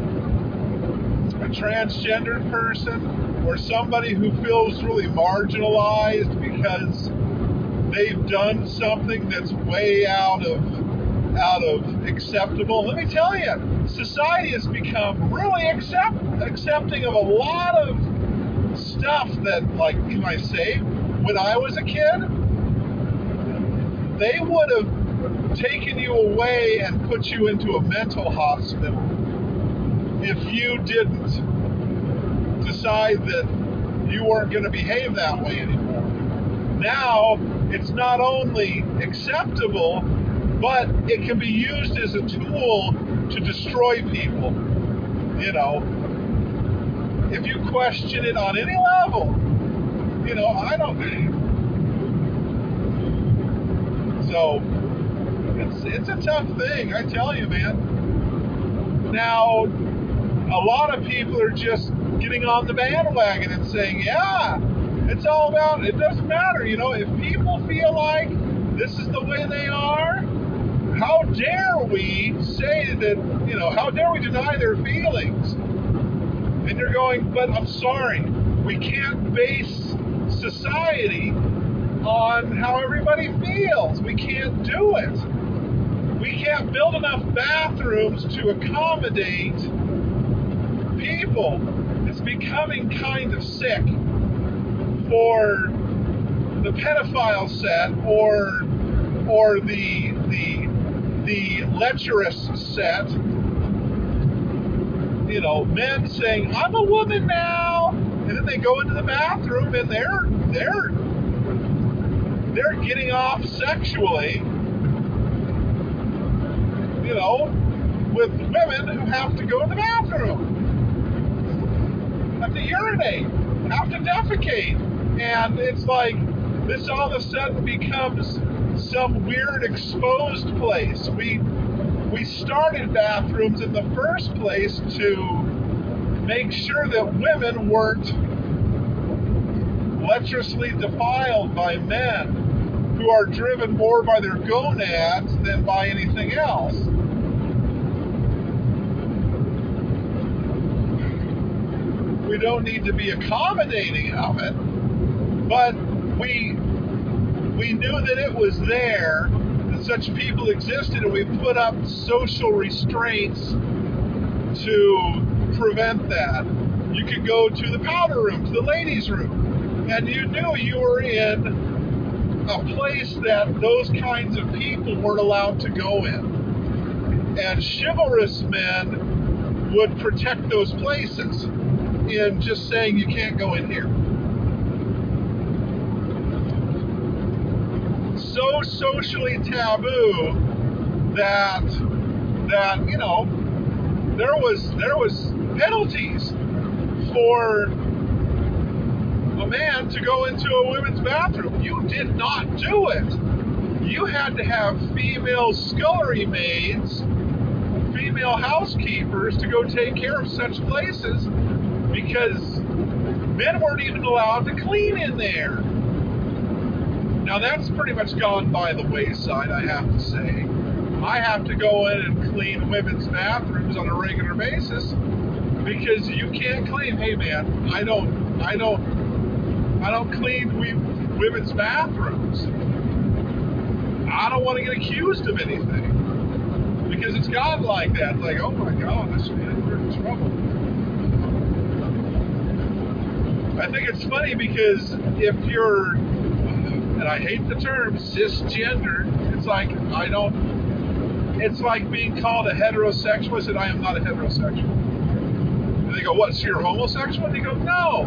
a transgender person or somebody who feels really marginalized because they've done something that's way out of out of acceptable. Let me tell you, society has become really accept, accepting of a lot of stuff that, like, can I say, when I was a kid, they would have taken you away and put you into a mental hospital if you didn't decide that you weren't going to behave that way anymore. Now, it's not only acceptable, but it can be used as a tool to destroy people. You know, if you question it on any level, you know, I don't. So, it's it's a tough thing, I tell you, man. Now, a lot of people are just getting on the bandwagon and saying, yeah, it's all about, it doesn't matter, you know, if people feel like this is the way they are, how dare we say that, you know, how dare we deny their feelings? And you're going, but I'm sorry, we can't base society on how everybody feels. We can't do it. We can't build enough bathrooms to accommodate people. It's becoming kind of sick for the pedophile set or or the the the lecherous set. You know, men saying, I'm a woman now, and then they go into the bathroom and they're they're they're getting off sexually, you know, with women who have to go in the bathroom, have to urinate, have to defecate. And it's like, this all of a sudden becomes some weird exposed place. We we started bathrooms in the first place to make sure that women weren't lecherously defiled by men who are driven more by their gonads than by anything else. We don't need to be accommodating of it, but we we knew that it was there, that such people existed, and we put up social restraints to prevent that. You could go to the powder room, to the ladies' room, and you knew you were in a place that those kinds of people weren't allowed to go in. And chivalrous men would protect those places in just saying you can't go in here. So socially taboo that that you know there was there was penalties for a man to go into a women's bathroom. You did not do it. You had to have female scullery maids, female housekeepers to go take care of such places, because men weren't even allowed to clean in there. Now that's pretty much gone by the wayside, I have to say. I have to go in and clean women's bathrooms on a regular basis because you can't claim, hey man, I don't, I don't, I don't clean we, women's bathrooms. I don't want to get accused of anything. Because it's gotten like that. It's like, oh my God, this man, we're in trouble. I think it's funny because if you're, and I hate the term, cisgender, it's like, I don't, it's like being called a heterosexual. I said, I am not a heterosexual. And they go, what, so you're homosexual? And you go, no.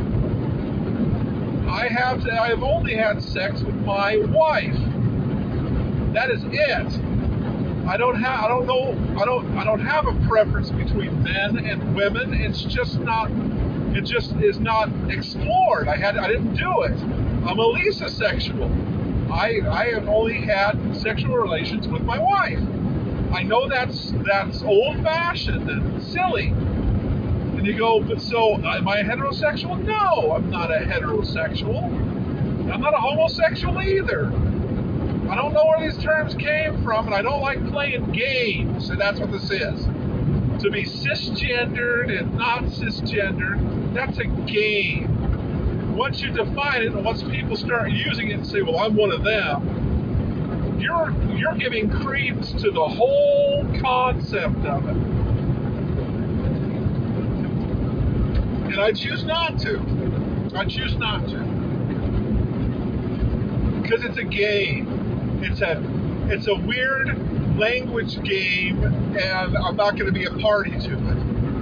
I have, to, I have only had sex with my wife. That is it. I don't have, I don't know, I don't, I don't have a preference between men and women. It's just not, it just is not explored. I had, I didn't do it. I'm a lisosexual. I, I have only had sexual relations with my wife. I know that's, that's old-fashioned and silly. And you go, but so, am I a heterosexual? No, I'm not a heterosexual. I'm not a homosexual either. I don't know where these terms came from, and I don't like playing games, and that's what this is. To be cisgendered and not cisgendered, that's a game. Once you define it, and once people start using it and say, well, I'm one of them, you're you're giving credence to the whole concept of it. And I choose not to. I choose not to. Because it's a game. It's a it's a weird language game, and I'm not going to be a party to it.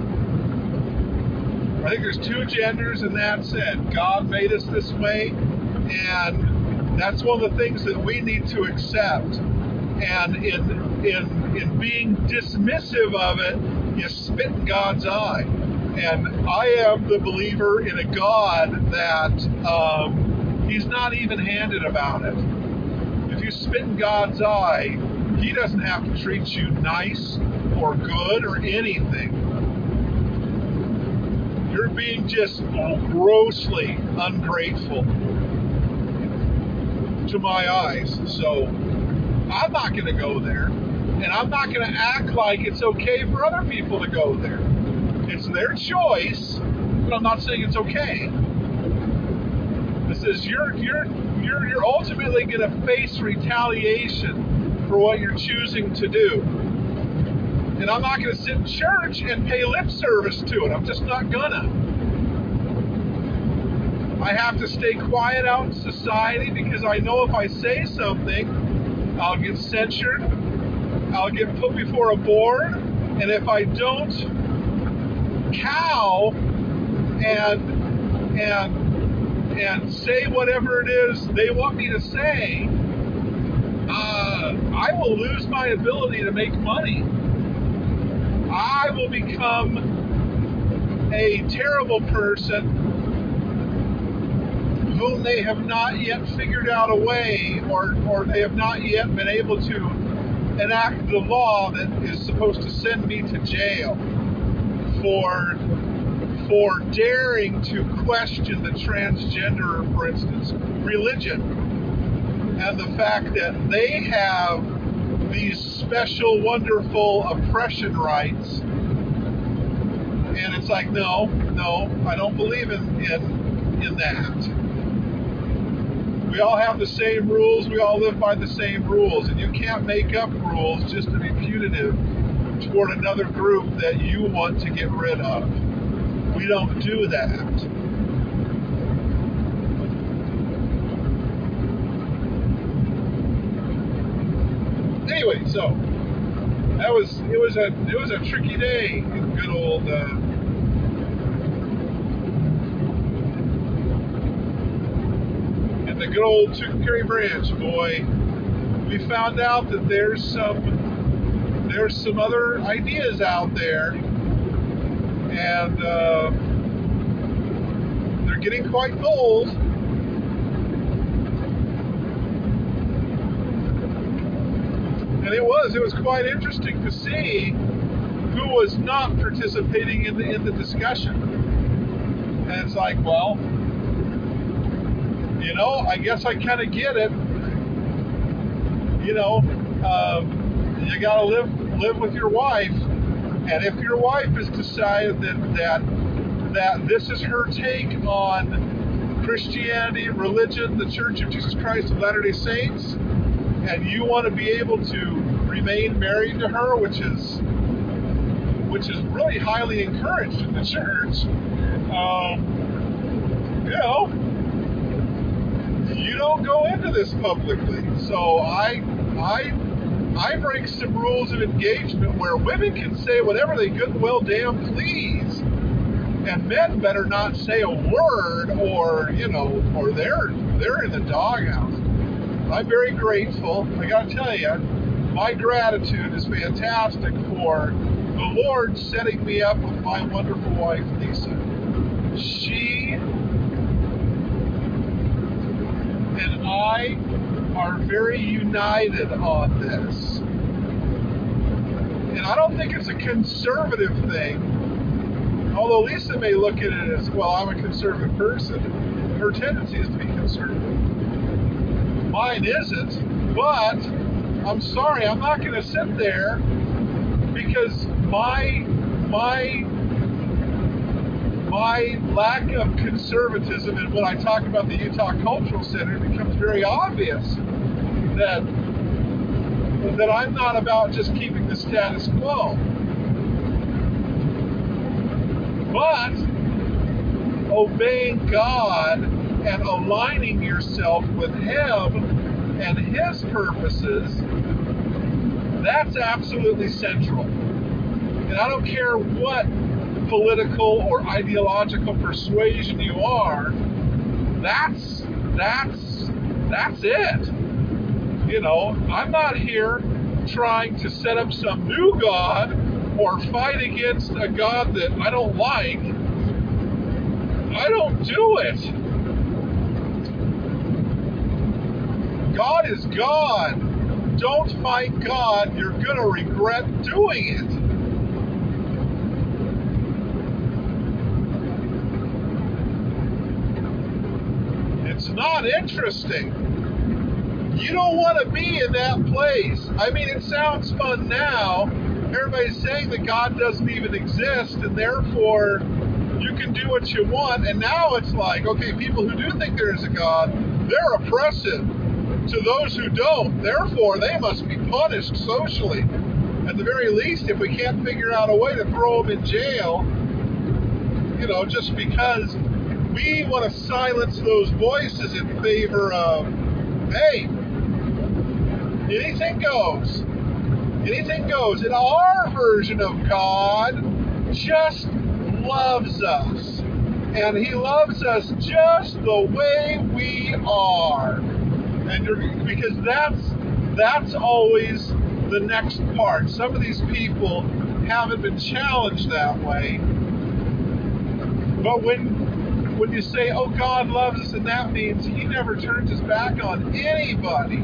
I think there's two genders, and that's it. God made us this way, and that's one of the things that we need to accept. And in in in being dismissive of it, you spit in God's eye. And I am the believer in a God that um, He's not even-handed about it. If you spit in God's eye, He doesn't have to treat you nice or good or anything. You're being just grossly ungrateful to my eyes. So I'm not going to go there. And I'm not going to act like it's okay for other people to go there. It's their choice, but I'm not saying it's okay. This is you're you're you're you're ultimately going to face retaliation for what you're choosing to do. And I'm not going to sit in church and pay lip service to it. I'm just not gonna. I have to stay quiet out in society because I know if I say something, I'll get censured, I'll get put before a board, and if I don't cow and and and say whatever it is they want me to say, uh, I will lose my ability to make money. I will become a terrible person whom they have not yet figured out a way, or, or they have not yet been able to enact the law that is supposed to send me to jail for for daring to question the transgender, for instance, religion, and the fact that they have these special, wonderful oppression rights. And it's like, no, no, I don't believe in, in, in that. We all have the same rules. We all live by the same rules. And you can't make up rules just to be punitive toward another group that you want to get rid of. We don't do that. Anyway, so that was it was a it was a tricky day in good old uh, in the good old Tucumcari Branch, boy. We found out that there's some there's some other ideas out there, and uh, they're getting quite bold. And it was, it was quite interesting to see who was not participating in the in the discussion. And it's like, well, you know, I guess I kind of get it. You know, um, you got to live live with your wife, and if your wife has decided that that that this is her take on Christianity, religion, the Church of Jesus Christ of Latter-day Saints, and you want to be able to remain married to her, which is which is really highly encouraged in the church, um, you know, you don't go into this publicly. So I, I, I break some rules of engagement where women can say whatever they good and well damn please, and men better not say a word, or you know, or they're they're in the doghouse. I'm very grateful. I gotta tell you, my gratitude is fantastic for the Lord setting me up with my wonderful wife, Lisa. She and I are very united on this. And I don't think it's a conservative thing, although Lisa may look at it as, well, I'm a conservative person. Her tendency is to be conservative. Mine isn't, but I'm sorry, I'm not going to sit there because my my my lack of conservatism, and when I talk about the Utah Cultural Center, it becomes very obvious that that I'm not about just keeping the status quo, but obeying God and aligning yourself with Him and His purposes. That's absolutely central. And I don't care what political or ideological persuasion you are, that's that's that's it. You know, I'm not here trying to set up some new God or fight against a God that I don't like. I don't do it. God is God. Don't fight God. You're going to regret doing it. It's not interesting. You don't want to be in that place. I mean, it sounds fun now. Everybody's saying that God doesn't even exist, and therefore you can do what you want. And now it's like, okay, people who do think there is a God, they're oppressive to those who don't. Therefore, they must be punished socially. At the very least, if we can't figure out a way to throw them in jail, you know, just because we want to silence those voices in favor of, hey, anything goes. Anything goes. And our version of God just loves us. And He loves us just the way we are. And you're, because that's that's always the next part. Some of these people haven't been challenged that way. But when when you say, oh, God loves us, and that means He never turns His back on anybody,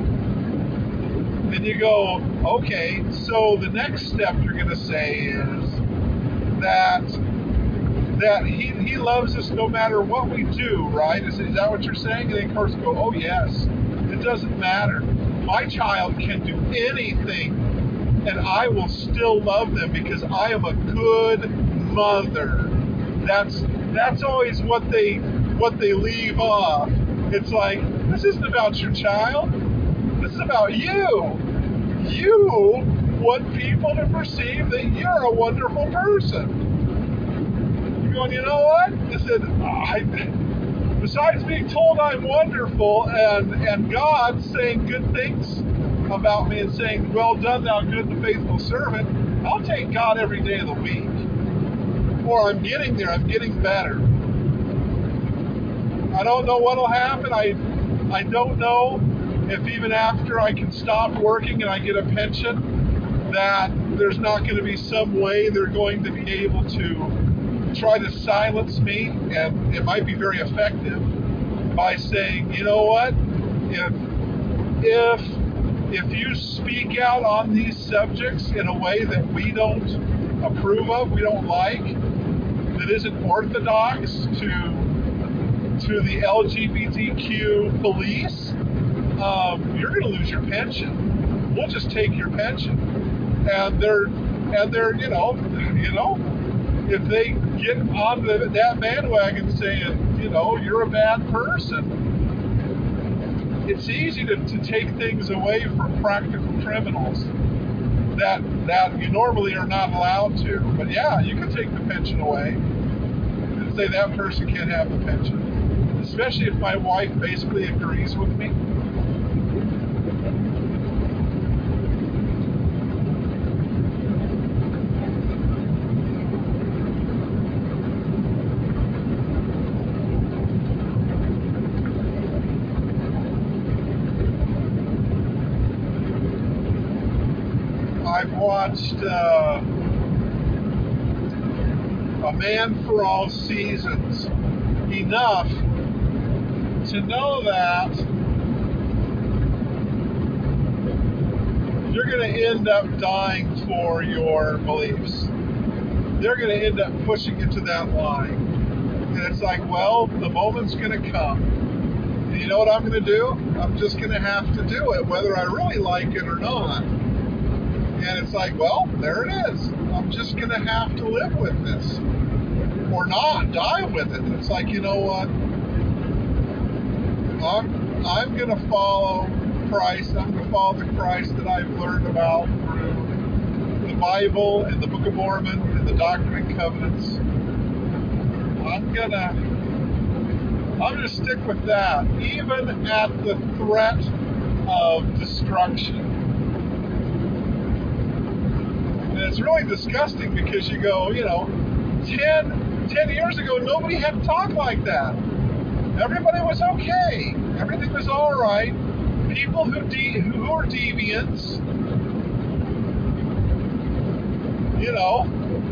and you go, okay, so the next step you're going to say is that that he, he loves us no matter what we do, right? Is, is that what you're saying? And they, of course, go, oh, yes. It doesn't matter. My child can do anything, and I will still love them because I am a good mother. That's that's always what they what they leave off. It's like, this isn't about your child. This is about you. You want people to perceive that you're a wonderful person. You're going, you know what? I said, I. Besides being told I'm wonderful and, and God saying good things about me and saying, well done, thou good and faithful servant, I'll take God every day of the week. Or I'm getting there, I'm getting better. I don't know what will happen. I, I don't know if even after I can stop working and I get a pension, that there's not going to be some way they're going to be able to try to silence me, and it might be very effective by saying, you know what, if if if you speak out on these subjects in a way that we don't approve of, we don't like, that isn't orthodox to to the L G B T Q police, um, you're going to lose your pension. We'll just take your pension, and they're and they're you know you know. If they get on the, that bandwagon saying, you know, you're a bad person. It's easy to, to take things away from practical criminals that that you normally are not allowed to. But yeah, you can take the pension away and say that person can't have the pension. Especially if my wife basically agrees with me. I've watched uh, A Man for All Seasons enough to know that you're going to end up dying for your beliefs. They're going to end up pushing you to that line. And it's like, well, the moment's going to come. And you know what I'm going to do? I'm just going to have to do it, whether I really like it or not. And it's like, well, there it is. I'm just going to have to live with this. Or not, die with it. It's like, you know what? I'm, I'm going to follow Christ. I'm going to follow the Christ that I've learned about through the Bible and the Book of Mormon and the Doctrine and Covenants. I'm going to I'm going to stick with that, even at the threat of destruction. And it's really disgusting because you go, you know, ten, ten years ago, nobody had talked like that. Everybody was okay. Everything was all right. People who de- who are deviants, you know,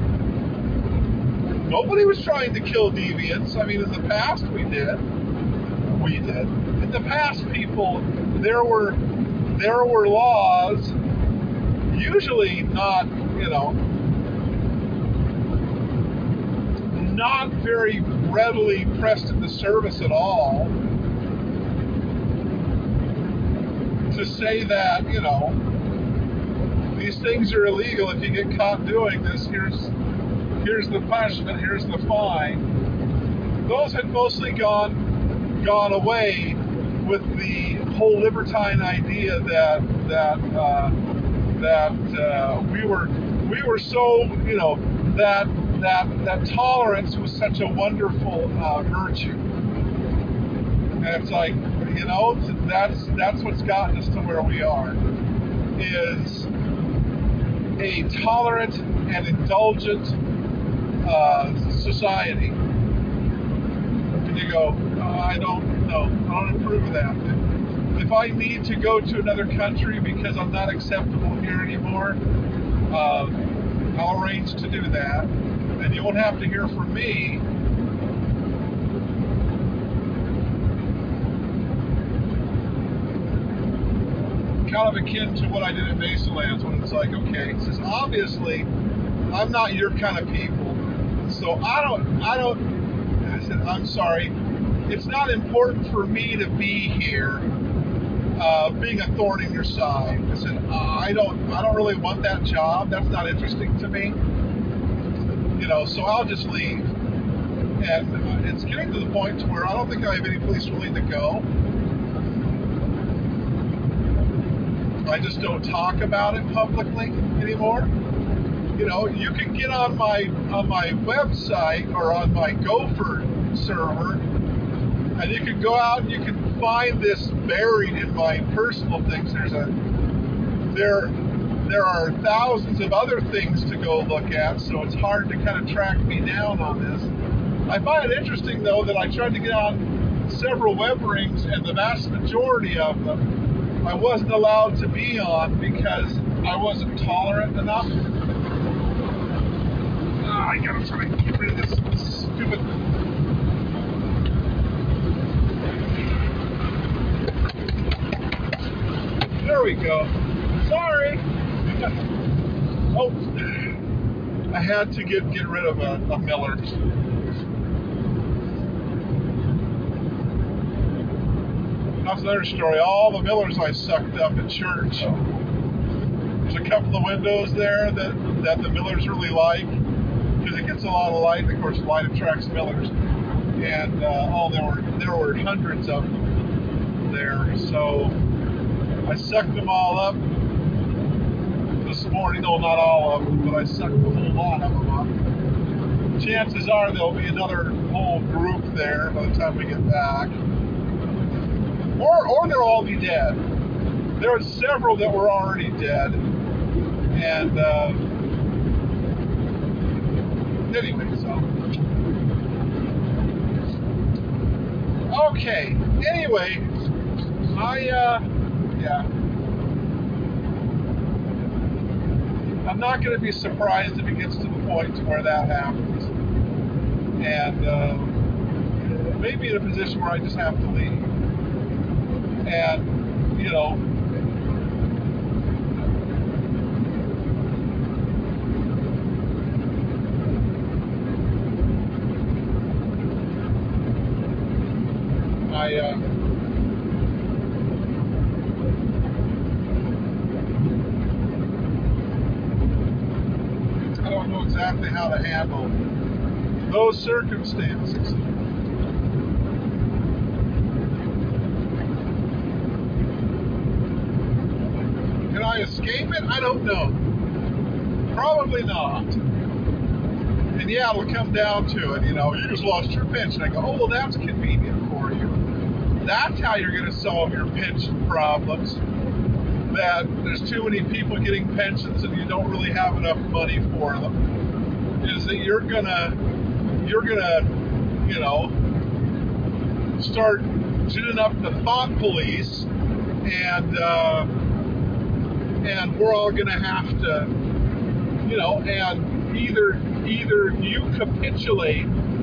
nobody was trying to kill deviants. I mean, in the past we did. We did. In the past, people, there were there were laws, usually not, you know, not very readily pressed into service at all, to say that, you know, these things are illegal. If you get caught doing this, here's here's the punishment, here's the fine. Those had mostly gone gone away with the whole libertine idea that that uh, that uh, we were we were so, you know, that that that tolerance was such a wonderful uh, virtue. And it's like, you know, that's that's what's gotten us to where we are, is a tolerant and indulgent uh, society. And you go, oh, I don't know, I don't approve of that. If I need to go to another country because I'm not acceptable here anymore, uh, I'll arrange to do that. And you won't have to hear from me. Kind of akin to what I did at Mesalands, when it's like, okay, it says, obviously, I'm not your kind of people. So I don't, I don't, I said, I'm sorry. It's not important for me to be here, uh, being a thorn in your side. I said, uh, I don't, I don't really want that job. That's not interesting to me. You know, so I'll just leave. And it's getting to the point to where I don't think I have any place really to go. I just don't talk about it publicly anymore. You know, you can get on my on my website or on my Gopher server, and you can go out and you can find this buried in my personal things. There's a there there are thousands of other things to go look at, so it's hard to kind of track me down on this. I find it interesting though that I tried to get on several web rings, and the vast majority of them I wasn't allowed to be on because I wasn't tolerant enough. Oh, I gotta try to get rid of this stupid. There we go. Sorry. Oh, I had to get get rid of a, a Miller. That's another story. All the Millers I sucked up at church. There's a couple of windows there that, that the Millers really like because it gets a lot of light. Of course, light attracts Millers. and uh, oh, there were there were hundreds of them there. So I sucked them all up this morning. No, not all of them, but I sucked a whole lot of them up. Chances are there'll be another whole group there by the time we get back, or or they'll all be dead. There were several that were already dead, and uh, anyway, so okay. Anyway, I uh, yeah. I'm not going to be surprised if it gets to the point where that happens. And uh, maybe in a position where I just have to leave. And, you know, I, uh, I don't know exactly how to handle those circumstances. Can I escape it? I don't know. Probably not. And yeah, it'll come down to it. You know, you just lost your pension. I go, oh, well, that's convenient for you. That's how you're going to solve your pension problems. That there's too many people getting pensions and you don't really have enough money for them. Is that you're gonna, you're gonna, you know, start tuning up the thought police, and uh, and we're all gonna have to, you know, and either either you capitulate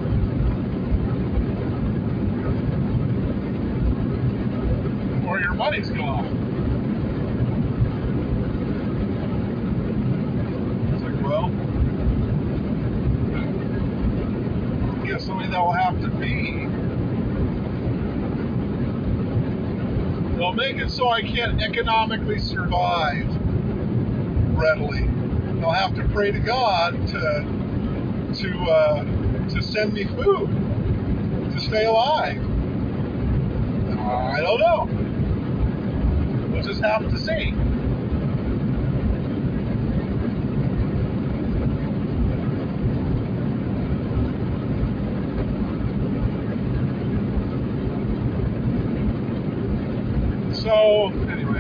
or your money's gone. Well, I guess something that will have to be. They'll make it so I can't economically survive readily. They'll have to pray to God to to uh, to send me food to stay alive. I don't know. We'll just have to see. So, anyway,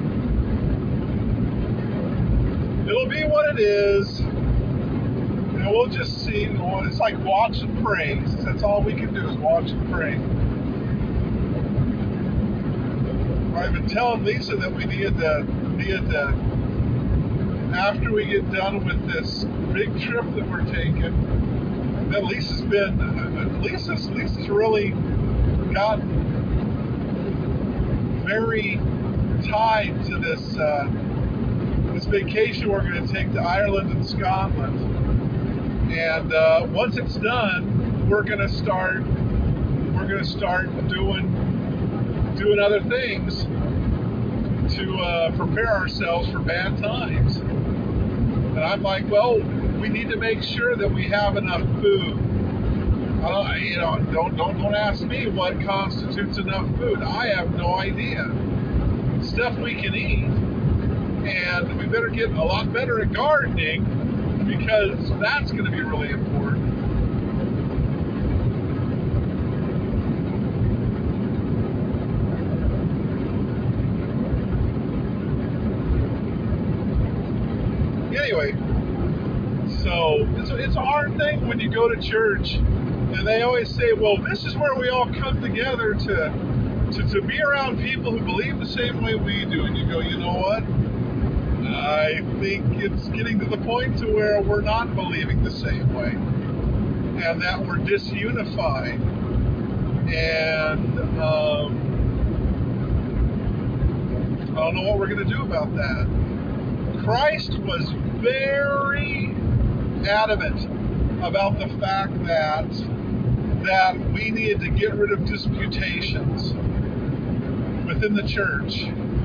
it'll be what it is, and we'll just see. It's like watch and pray. That's all we can do is watch and pray. I've been telling Lisa that we needed to, needed to, after we get done with this big trip that we're taking, that Lisa's been, Lisa's, Lisa's really gotten very tied to this uh, this vacation we're going to take to Ireland and Scotland, and uh, once it's done, we're going to start we're going to start doing doing other things to uh, prepare ourselves for bad times. And I'm like, well, we need to make sure that we have enough food. Uh, you know, don't don't don't ask me what constitutes enough food. I have no idea. Stuff we can eat, and we better get a lot better at gardening because that's going to be really important. Anyway, so it's a, it's a hard thing when you go to church. And they always say, well, this is where we all come together to, to to be around people who believe the same way we do. And you go, you know what? I think it's getting to the point to where we're not believing the same way. And that we're disunified. And um, I don't know what we're going to do about that. Christ was very adamant about the fact that that we needed to get rid of disputations within the church.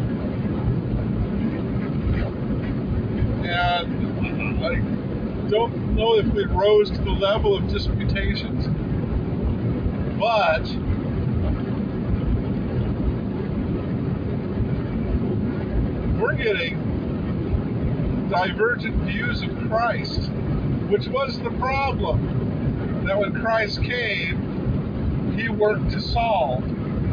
And I don't know if we rose to the level of disputations. But we're getting divergent views of Christ, which was the problem. That when Christ came, he worked to solve.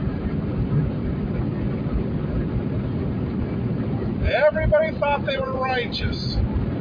Everybody thought they were righteous.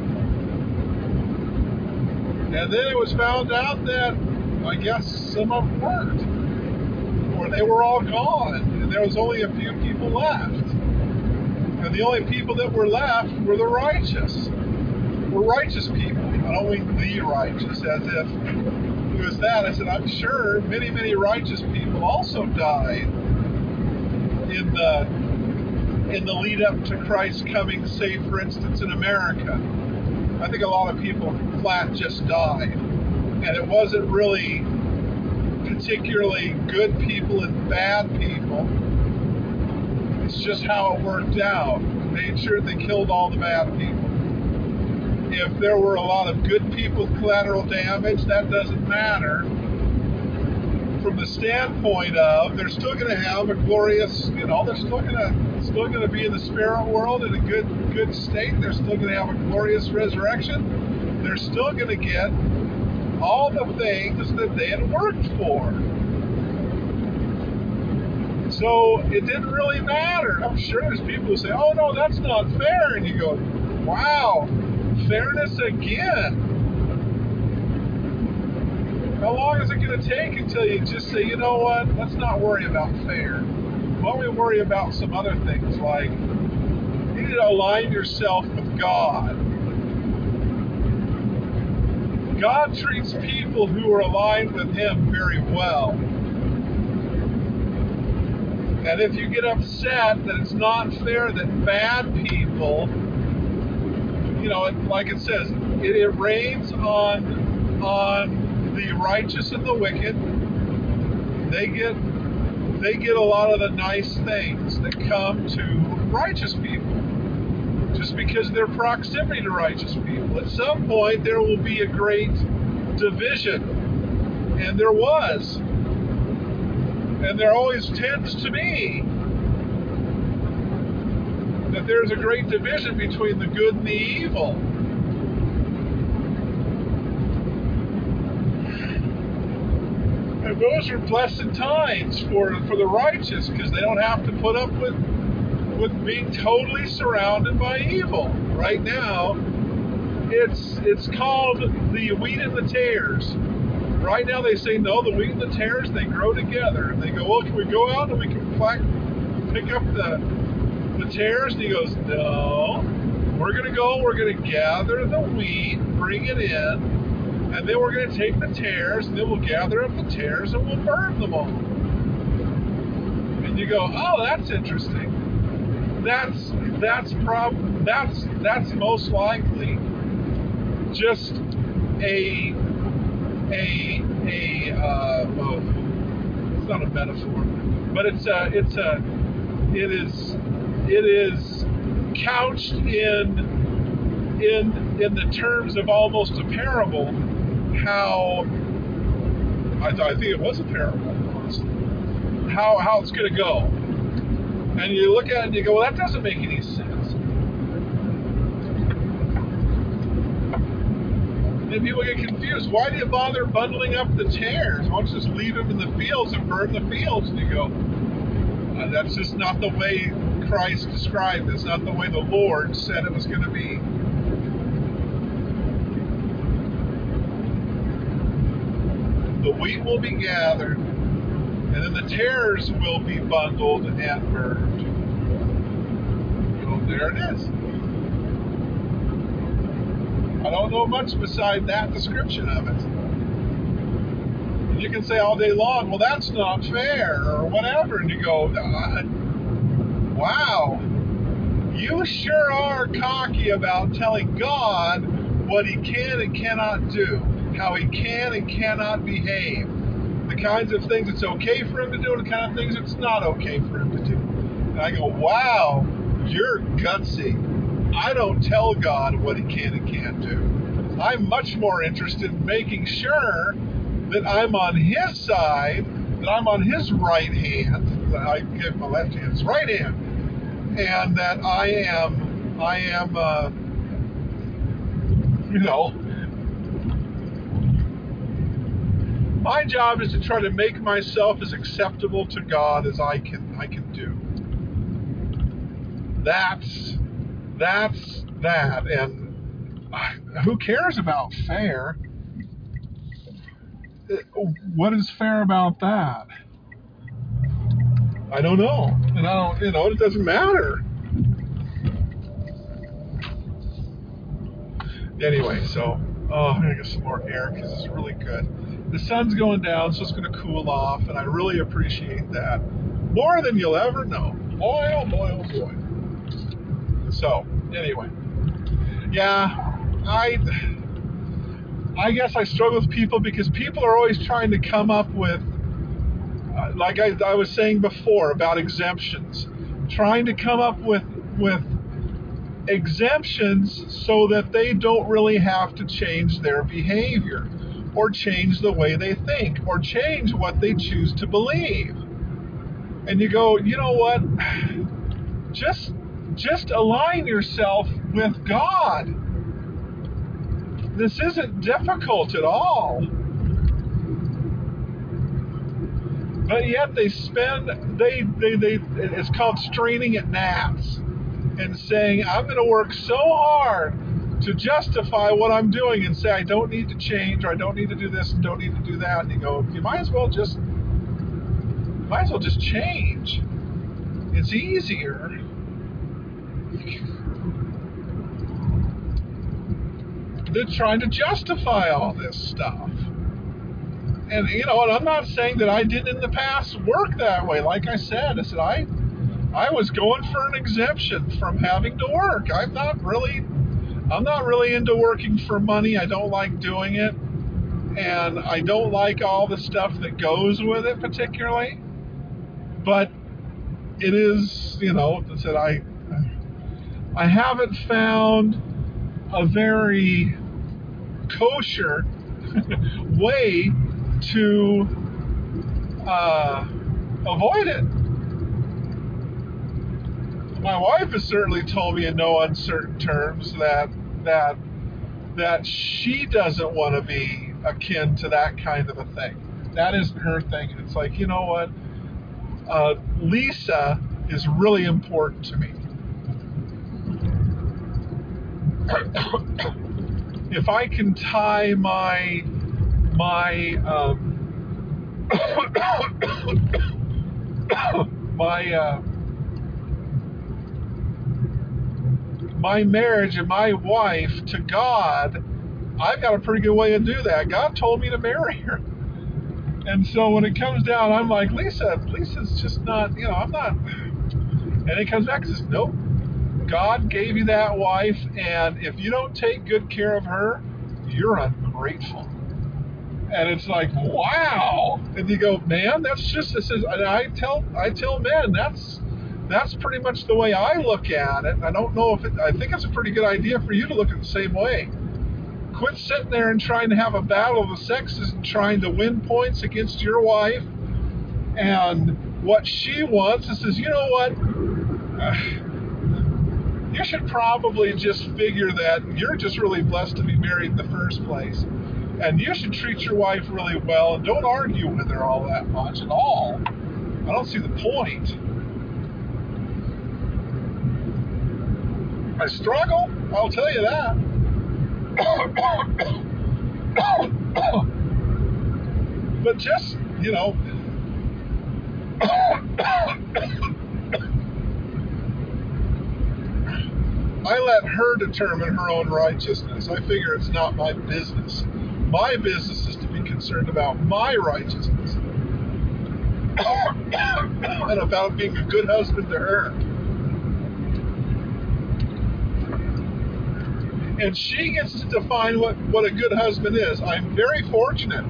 And then it was found out that, I guess, some of them weren't. Or they were all gone, and there was only a few people left. And the only people that were left were the righteous. Were righteous people. I don't mean the righteous, as if it was that. I said, I'm sure many, many righteous people also died in the in the lead up to Christ coming, say, for instance, in America. I think a lot of people flat just died. And it wasn't really particularly good people and bad people. It's just how it worked out. Made sure they killed all the bad people. If there were a lot of good people with collateral damage, that doesn't matter. From the standpoint of, they're still going to have a glorious, you know, they're still going to still going to be in the spirit world in a good good state. They're still going to have a glorious resurrection. They're still going to get all the things that they had worked for. So it didn't really matter. I'm sure there's people who say, oh no, that's not fair. And you go, wow, fairness again. How long is it going to take until you just say, you know what, let's not worry about fair. Why don't we worry about some other things, like you need to align yourself with God. God treats people who are aligned with Him very well. And if you get upset that it's not fair that bad people, you know, like it says, it, it rains on on the righteous and the wicked. They get they get a lot of the nice things that come to righteous people, just because of their proximity to righteous people. At some point, there will be a great division, and there was, and there always tends to be, that there's a great division between the good and the evil. And those are blessed times for, for the righteous, because they don't have to put up with with being totally surrounded by evil. Right now, it's it's called the wheat and the tares. Right now they say, no, the wheat and the tares, they grow together. And they go, well, can we go out and we can pluck, pick up the, the tares? And he goes, no, we're going to go, we're going to gather the wheat, bring it in, and then we're going to take the tares, and then we'll gather up the tares and we'll burn them all. And you go, oh, that's interesting. That's that's prob that's that's most likely just a a a uh, well, it's not a metaphor, but it's a it's a it is it is couched in in in the terms of almost a parable. How I, I think it was a parable, honestly. How how it's going to go. And you look at it and you go, well, that doesn't make any sense. And people get confused. Why do you bother bundling up the tares? Why don't you just leave them in the fields and burn the fields? And you go, uh, that's just not the way Christ described it. It's not the way the Lord said it was going to be. The wheat will be gathered, and then the tares will be bundled and burned. So there it is. I don't know much beside that description of it. And you can say all day long, well, that's not fair, or whatever, and you go, wow, you sure are cocky about telling God what He can and cannot do, how He can and cannot behave. The kinds of things it's okay for Him to do and the kind of things it's not okay for Him to do. And I go, wow, you're gutsy. I don't tell God what He can and can't do. I'm much more interested in making sure that I'm on His side that I'm on his right hand, that I give my left hand his right hand, and that I am, I am, uh, you know, my job is to try to make myself as acceptable to God as I can, I can do. That's, that's that, and uh, who cares about fair? What is fair about that? I don't know. And I don't, you know, it doesn't matter. Anyway, so, oh, I'm going to get some more air because it's really good. The sun's going down, so it's going to cool off, and I really appreciate that. More than you'll ever know. Boy, oh boy, oh boy. So, anyway. Yeah, I... I guess I struggle with people because people are always trying to come up with, uh, like I, I was saying before about exemptions, trying to come up with with exemptions so that they don't really have to change their behavior or change the way they think or change what they choose to believe. And you go, you know what? Just just align yourself with God. This isn't difficult at all. But yet they spend, they, they, they, it's called straining at gnats and saying, I'm going to work so hard to justify what I'm doing and say I don't need to change or I don't need to do this and don't need to do that. And you go, you might as well just, might as well just change. It's easier. They're trying to justify all this stuff. And, you know, and I'm not saying that I didn't in the past work that way. Like I said, I said, I I was going for an exemption from having to work. I'm not really, I'm not really into working for money. I don't like doing it. And I don't like all the stuff that goes with it particularly. But it is, you know, I said, I, I haven't found a very kosher way to uh, avoid it. My wife has certainly told me in no uncertain terms that that that she doesn't want to be akin to that kind of a thing. That isn't her thing. It's like, you know what? Uh, Lisa is really important to me. If I can tie my my um, my uh, my marriage and my wife to God, I've got a pretty good way to do that. God told me to marry her, and so when it comes down, I'm like, Lisa, Lisa's just not, you know, I'm not. And it comes back and says, nope. God gave you that wife, and if you don't take good care of her, you're ungrateful. And it's like, wow. And you go, man, that's just, this is, and I tell, I tell men, that's, that's pretty much the way I look at it. I don't know if it, I think it's a pretty good idea for you to look at it the same way. Quit sitting there and trying to have a battle of the sexes and trying to win points against your wife. And what she wants is, says, you know what? Uh, You should probably just figure that you're just really blessed to be married in the first place. And you should treat your wife really well and don't argue with her all that much at all. I don't see the point. I struggle, I'll tell you that. But just, you know, I let her determine her own righteousness. I figure it's not my business. My business is to be concerned about my righteousness and about being a good husband to her. And she gets to define what, what a good husband is. I'm very fortunate.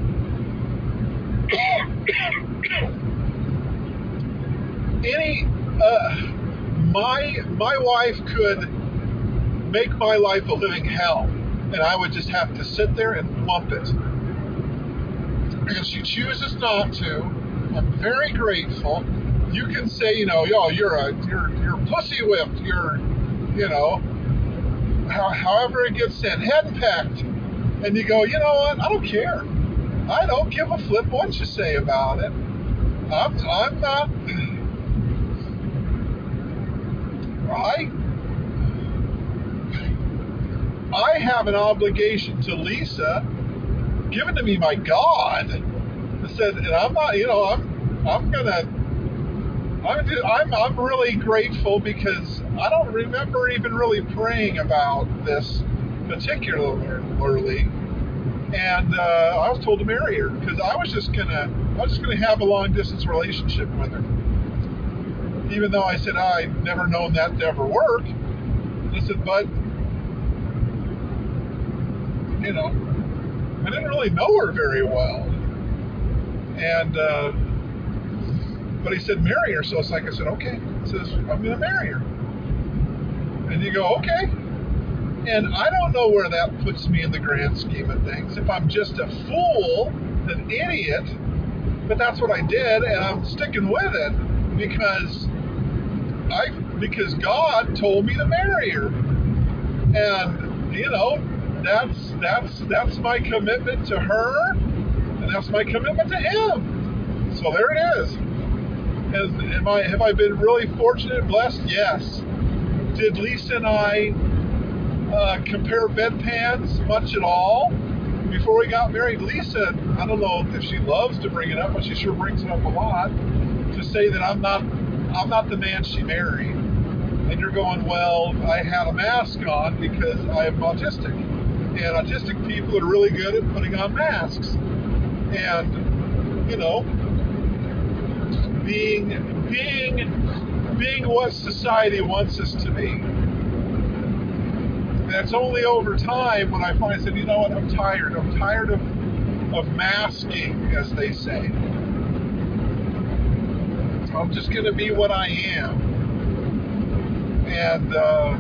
Any, uh, my my wife could make my life a living hell, and I would just have to sit there and lump it. And she chooses not to, I'm very grateful. You can say, you know, yo, you're a you're you're pussy whipped. You're, you know, how, however it gets said, henpecked, and you go, you know what? I don't care. I don't give a flip what you say about it. I'm I'm not. I I have an obligation to Lisa, given to me by God. I said, and I'm not, you know, I'm I'm gonna. I'm, I'm I'm really grateful because I don't remember even really praying about this particularly, and uh, I was told to marry her because I was just gonna I was just gonna have a long distance relationship with her, even though I said oh, I'd never known that to ever work. I said, but you know, I didn't really know her very well, and. Uh, But he said, marry her. So it's like, I said, okay. He says, I'm going to marry her. And you go, okay. And I don't know where that puts me in the grand scheme of things. If I'm just a fool, an idiot, but that's what I did, and I'm sticking with it because I because God told me to marry her. And, you know, that's that's that's my commitment to her, and that's my commitment to him. So there it is. Has, am I, have I been really fortunate and blessed? Yes. Did Lisa and I uh, compare bedpans much at all before we got married? Lisa, I don't know if she loves to bring it up, but she sure brings it up a lot, to say that I'm not I'm not the man she married. And you're going, well, I had a mask on because I am autistic. And autistic people are really good at putting on masks. And, you know, being being being what society wants us to be. And it's only over time when I finally said, you know what, I'm tired. I'm tired of of masking, as they say. I'm just going to be what I am. And uh,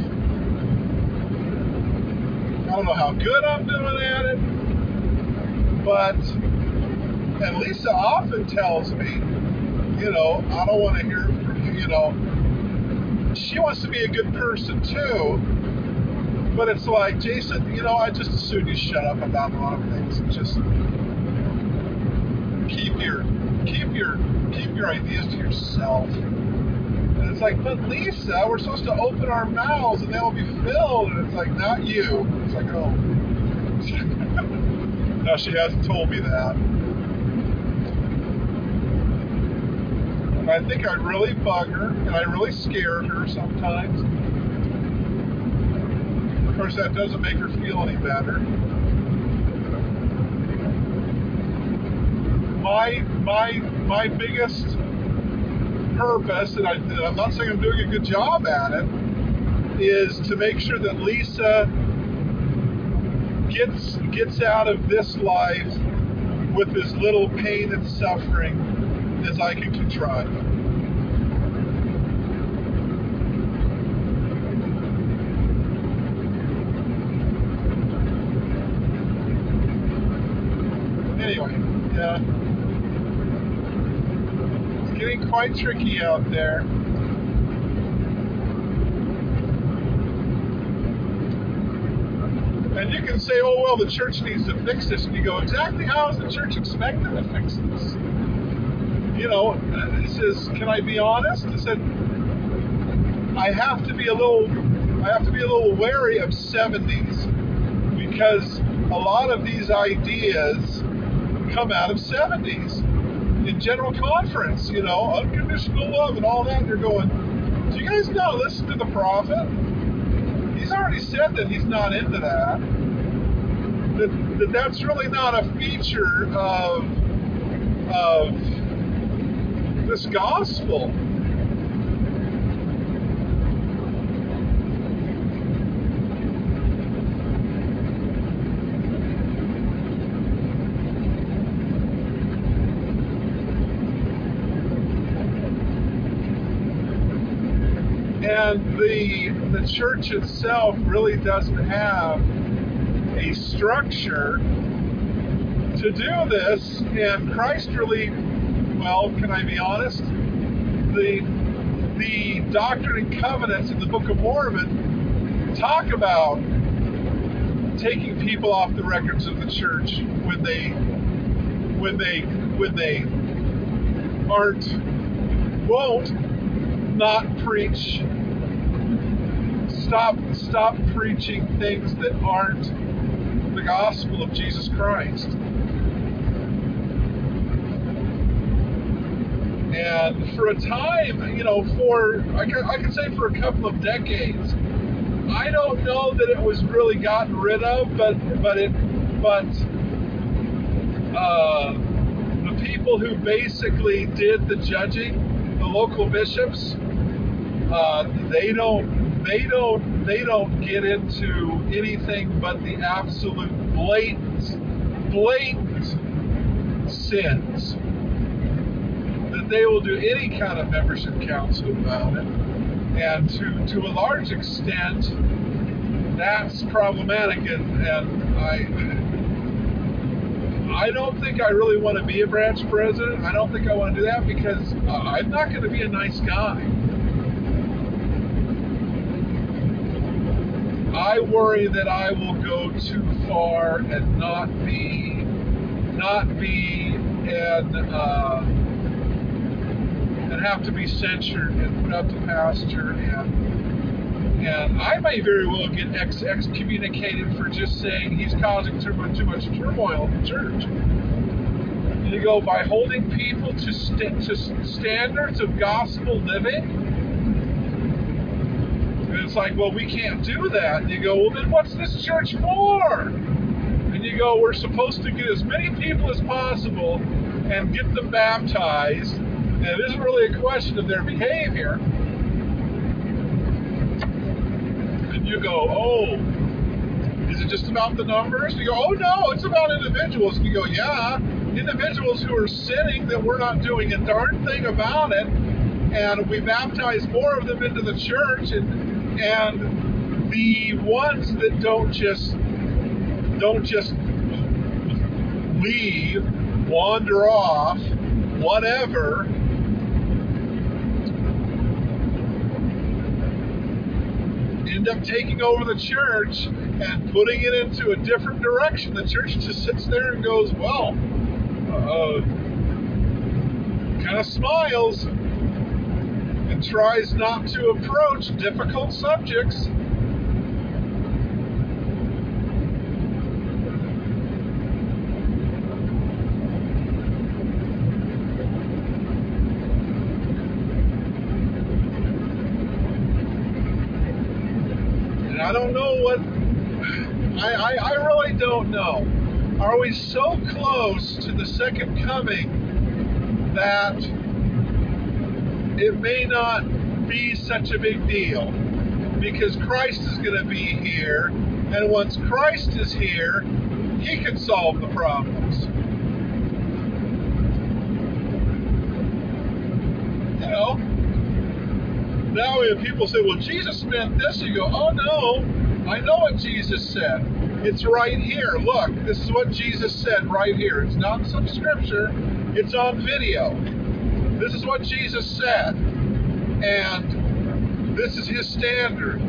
I don't know how good I'm doing at it, but and Lisa often tells me, you know, I don't want to hear from you, you know. She wants to be a good person too, but it's like, Jason, you know, I just as soon you shut up about a lot of things and just keep your keep your keep your ideas to yourself. And it's like, but Lisa, we're supposed to open our mouths and they'll be filled, and it's like, not you. It's like, oh. No, she hasn't told me that. I think I really bug her, and I really scared her sometimes. Of course, that doesn't make her feel any better. My my my biggest purpose, and I, I'm not saying I'm doing a good job at it, is to make sure that Lisa gets gets out of this life with as little pain and suffering as I can contrive. Anyway, yeah. It's getting quite tricky out there. And you can say, oh, well, the church needs to fix this. And you go, exactly how is the church expected to fix this? You know, it says, can I be honest? I said, I have to be a little, I have to be a little wary of seventies because a lot of these ideas come out of seventies in general conference. You know, unconditional love and all that. And you're going, do you guys not listen to the prophet? He's already said that he's not into that. That, that that's really not a feature of of this gospel. And the the church itself really doesn't have a structure to do this, and Christ really, well, can I be honest? The the Doctrine and Covenants in the Book of Mormon talk about taking people off the records of the church when they when they when they aren't won't not preach stop stop preaching things that aren't the gospel of Jesus Christ. And for a time, you know, for I can, I can say for a couple of decades, I don't know that it was really gotten rid of, but but it but uh, the people who basically did the judging, the local bishops, uh, they don't they don't they don't get into anything but the absolute blatant blatant sins. That they will do any kind of membership council about it. And to, to a large extent, that's problematic, and, and I I don't think I really want to be a branch president. I don't think I want to do that because uh, I'm not going to be a nice guy. I worry that I will go too far and not be not be an uh, and have to be censured and put out to pasture, and and I may very well get ex excommunicated for just saying he's causing too much too much turmoil in the church. And you go, by holding people to st to standards of gospel living, and it's like, well, we can't do that. And you go, well, then what's this church for? And you go, we're supposed to get as many people as possible and get them baptized. And it isn't really a question of their behavior. And you go, oh, is it just about the numbers? And you go, oh no, it's about individuals. And you go, yeah, individuals who are sinning that we're not doing a darn thing about it. And we baptize more of them into the church, and and the ones that don't just don't just leave, wander off, whatever, end up taking over the church and putting it into a different direction. The church just sits there and goes, well, uh, kind of smiles and tries not to approach difficult subjects. I don't know what, I, I, I really don't know. Are we so close to the second coming that it may not be such a big deal? Because Christ is going to be here, and once Christ is here, he can solve the problems. You know? Now if people say, well, Jesus meant this, you go, oh no, I know what Jesus said. It's right here. Look, this is what Jesus said right here. It's not some scripture, it's on video. This is what Jesus said. And this is his standard.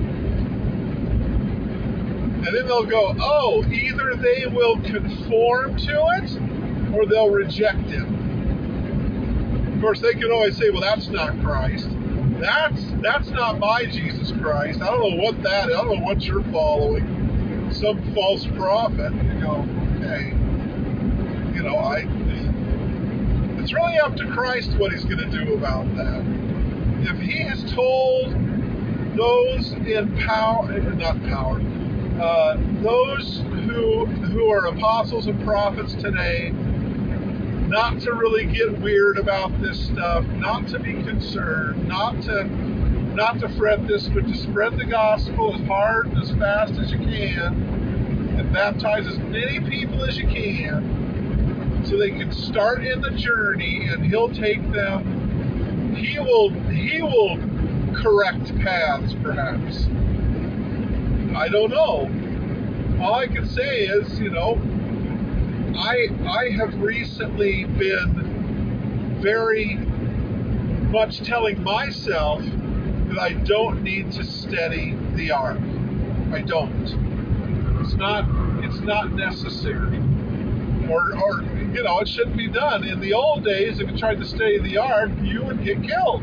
And then they'll go, oh, either they will conform to it or they'll reject it. Of course, they can always say, well, that's not Christ. That's that's not my Jesus Christ. I don't know what that is. I don't know what you're following. Some false prophet. You go, okay. You know, I. It's really up to Christ what he's going to do about that. If he has told those in power, not power, uh, those who who are apostles and prophets today, not to really get weird about this stuff, not to be concerned, not to not to fret this, but to spread the gospel as hard and as fast as you can, and baptize as many people as you can, so they can start in the journey, and he'll take them. He will he will correct paths, perhaps. I don't know. All I can say is, you know, I I have recently been very much telling myself that I don't need to steady the ark. I don't. It's not. It's not necessary. Or, or you know, it shouldn't be done. In the old days, if you tried to steady the ark, you would get killed.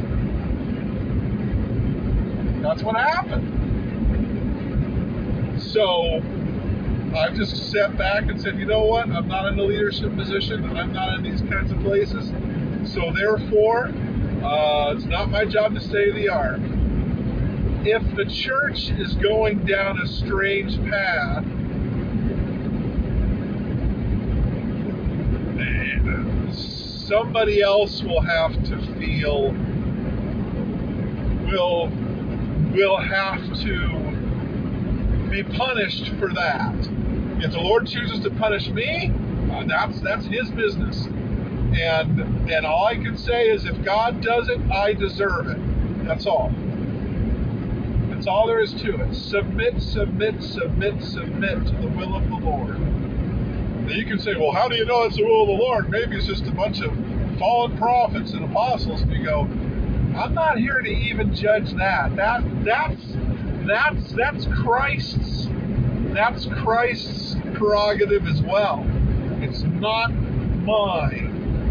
That's what happened. So I've just sat back and said, you know what? I'm not in a leadership position. I'm not in these kinds of places. So therefore, uh, it's not my job to steady the ark. If the church is going down a strange path, somebody else will have to feel, will, will have to be punished for that. If the Lord chooses to punish me, uh, that's that's His business. And and all I can say is, if God does it, I deserve it. That's all. That's all there is to it. Submit, submit, submit, submit to the will of the Lord. Now you can say, well, how do you know it's the will of the Lord? Maybe it's just a bunch of fallen prophets and apostles. And you go, I'm not here to even judge that. That that's that's that's Christ's that's Christ's prerogative as well. It's not mine.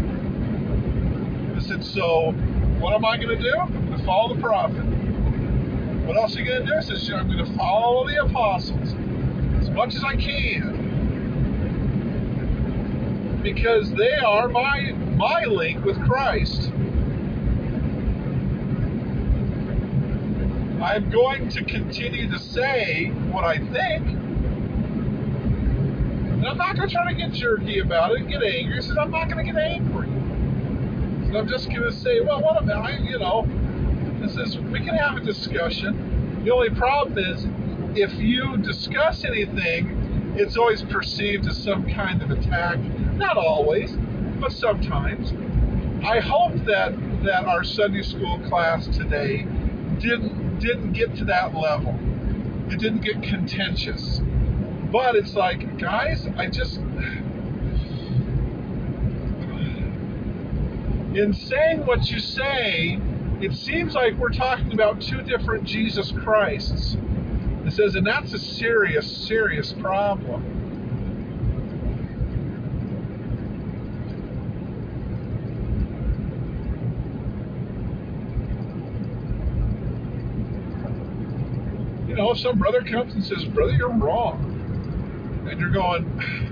I said, so what am I going to do? I'm going to follow the prophet. What else are you going to do? I said, I'm going to follow the apostles as much as I can, because they are my my link with Christ. I'm going to continue to say what I think, and I'm not going to try to get jerky about it and get angry. I said, I'm not going to get angry. So I'm just going to say, well, what about, I, you know, this is, we can have a discussion. The only problem is, if you discuss anything, it's always perceived as some kind of attack. Not always, but sometimes. I hope that that our Sunday school class today didn't didn't get to that level. It didn't get contentious. But it's like, guys, I just, in saying what you say, it seems like we're talking about two different Jesus Christs. It says, and that's a serious, serious problem. You know, if some brother comes and says, brother, you're wrong. And you're going,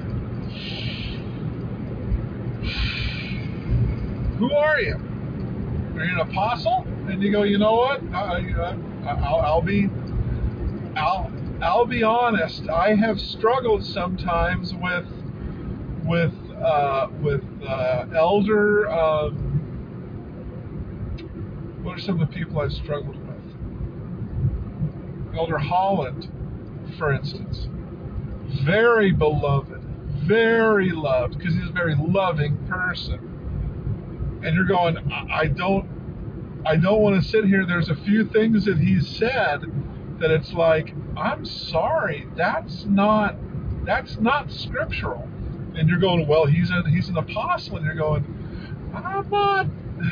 who are you? Are you an apostle? And you go, you know what? I, I'll, I'll be, I'll, I'll be honest. I have struggled sometimes with, with, uh, with uh, elder. Um, what are some of the people I've struggled with? Elder Holland, for instance. Very beloved, very loved, because he's a very loving person. And you're going, I don't, I don't want to sit here. There's a few things that he's said that it's like, I'm sorry, that's not, that's not scriptural. And you're going, well, he's a, he's an apostle, and you're going, I'm not,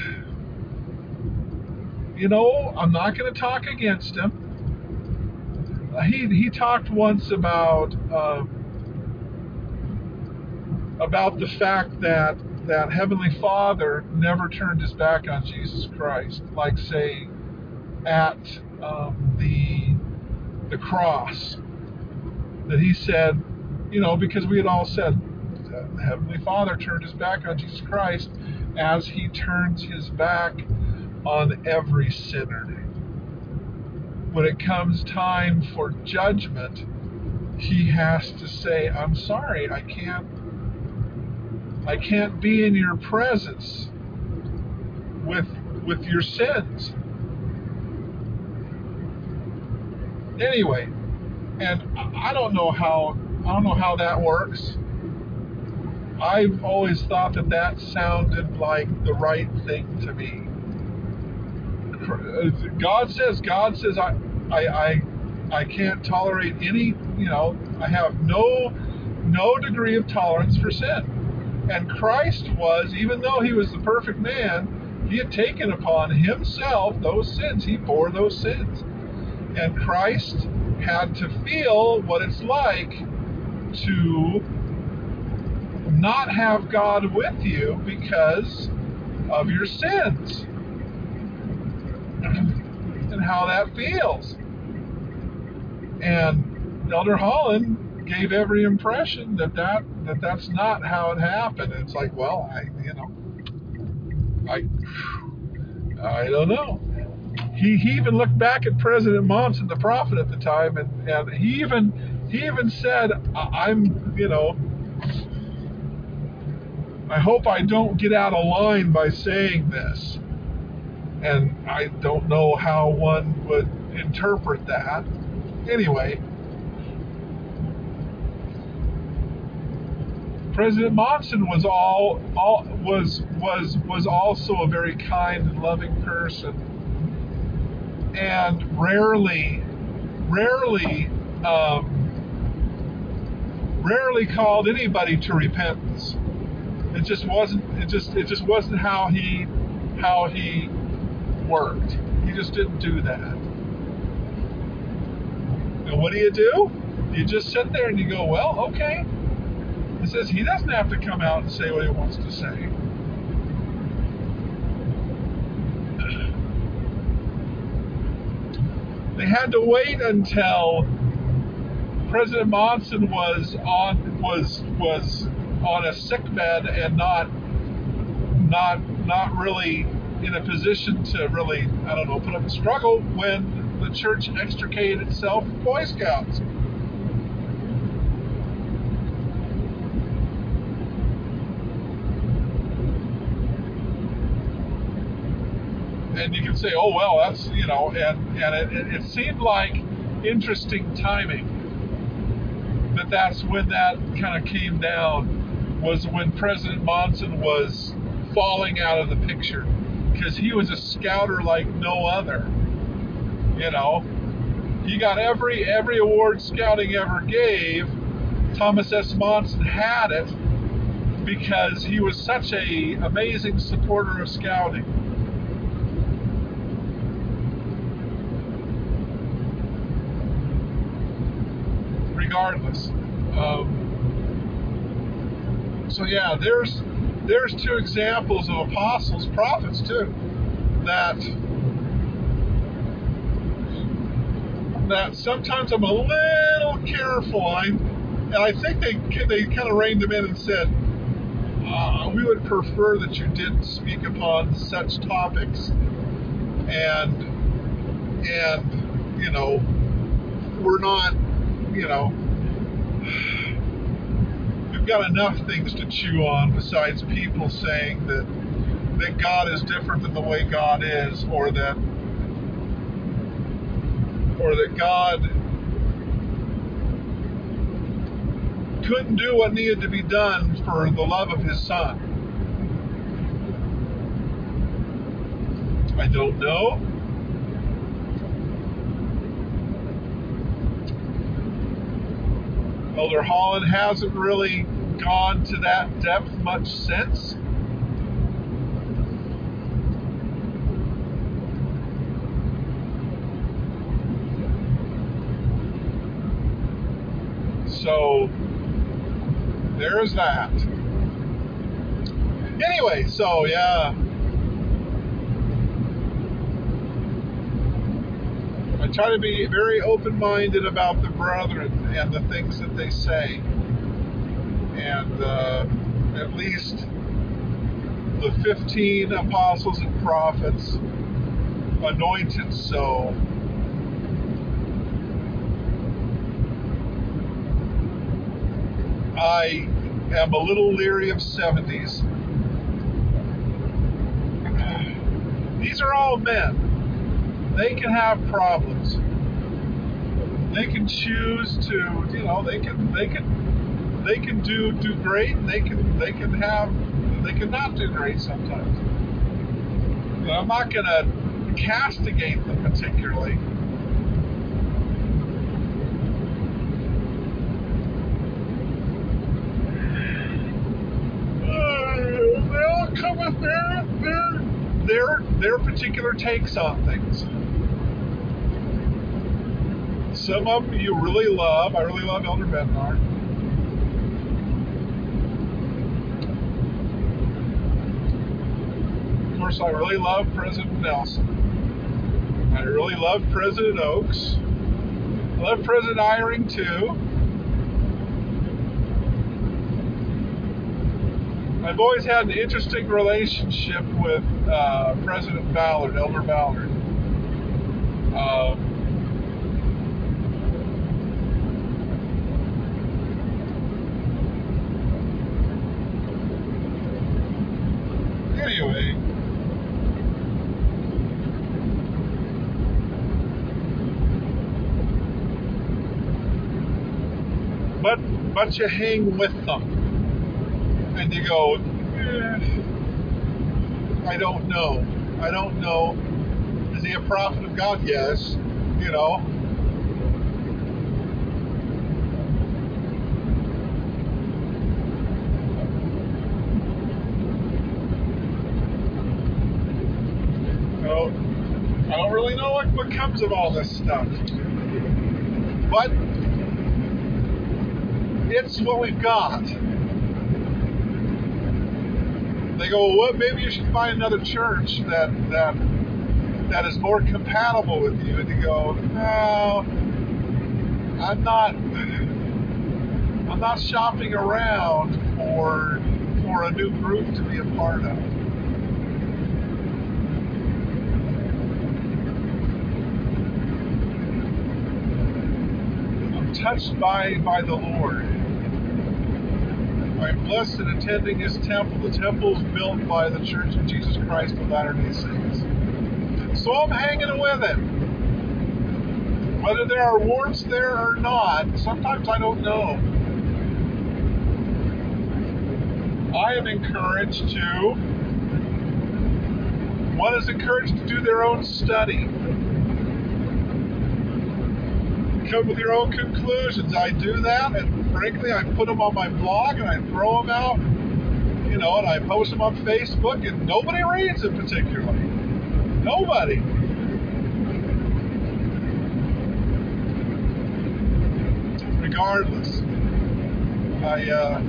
you know, I'm not going to talk against him. He he talked once about uh, about the fact that that Heavenly Father never turned his back on Jesus Christ, like say at um, the the cross. That he said, you know, because we had all said the Heavenly Father turned his back on Jesus Christ as he turns his back on every sinner. When it comes time for judgment, he has to say, I'm sorry, I can't I can't be in your presence with with your sins. Anyway, and I don't know how I don't know how that works. I've always thought that that sounded like the right thing to me. God says, God says, I, I, I, I can't tolerate any, you know, I have no, no degree of tolerance for sin. And Christ was, even though he was the perfect man, he had taken upon himself those sins. He bore those sins. And Christ had to feel what it's like to not have God with you because of your sins. And how that feels. And Elder Holland gave every impression that, that, that that's not how it happened. It's like, well, I, you know, I, I don't know. He, he even looked back at President Monson, the prophet at the time, and, and he even he even said, I'm, you know, I hope I don't get out of line by saying this. And I don't know how one would interpret that. Anyway, President Monson was all, all was was was also a very kind and loving person, and rarely, rarely, um, rarely called anybody to repentance. It just wasn't. It just it just wasn't how he how he worked. He just didn't do that. And what do you do? You just sit there and you go, well, okay. He says he doesn't have to come out and say what he wants to say. They had to wait until President Monson was on was was on a sick bed and not not not really in a position to really, I don't know, put up a struggle when the church extricated itself from Boy Scouts. And you can say, oh, well, that's, you know, and, and it, it, it seemed like interesting timing that that's when that kind of came down, was when President Monson was falling out of the picture. Because he was a scouter like no other, you know. He got every every award scouting ever gave. Thomas S. Monson had it because he was such a amazing supporter of scouting. Regardless, um, so yeah, there's. There's two examples of apostles, prophets too, that that sometimes I'm a little careful. I, and I think they they kind of reined them in and said, uh, we would prefer that you didn't speak upon such topics, and and you know, we're not, you know. We've got enough things to chew on besides people saying that that God is different than the way God is, or that or that God couldn't do what needed to be done for the love of his Son. I don't know. Elder Holland hasn't really gone to that depth much since. So there's that. Anyway, so yeah. I try to be very open-minded about the brethren and the things that they say. And uh, at least the fifteen apostles and prophets, anointed so, I am a little leery of seventies. These are all men. They can have problems. They can choose to, you know, they can they can they can do do great. They can they can have they can not do great sometimes. You know, I'm not going to castigate them particularly. their their particular takes on things. Some of them you really love. I really love Elder Bednar. Of course, I really love President Nelson. I really love President Oaks. I love President Eyring too. I've always had an interesting relationship with uh, President Ballard, Elder Ballard. Uh, anyway, but but you hang with them. And you go, eh, I don't know. I don't know. Is he a prophet of God? Yes. You know. So, I don't really know what, what comes of all this stuff. But it's what we've got. They go, well, what? Maybe you should find another church that that that is more compatible with you. And you go, no, I'm not. I'm not shopping around for for a new group to be a part of. I'm touched by by the Lord. I'm blessed in attending His temple. The temple is built by the Church of Jesus Christ of Latter-day Saints. So I'm hanging with Him. Whether there are warts there or not, sometimes I don't know. I am encouraged to, one is encouraged to do their own study. Come with your own conclusions. I do that, and frankly, I put them on my blog, and I throw them out, you know, and I post them on Facebook, and nobody reads it particularly. Nobody. Regardless, I, uh,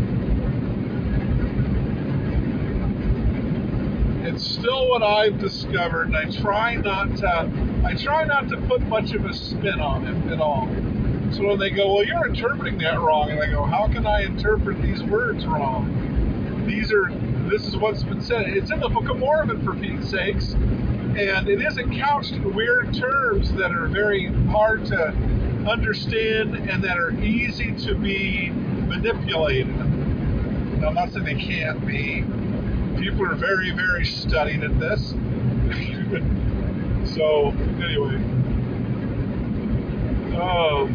it's still what I've discovered, and I try not to, I try not to put much of a spin on it at all. So when they go, well, you're interpreting that wrong, and I go, how can I interpret these words wrong? These are, this is what's been said. It's in the Book of Mormon, for Pete's sakes, and it isn't couched in weird terms that are very hard to understand and that are easy to be manipulated. Now, I'm not saying they can't be. People are very, very studied at this. So, anyway. Oh.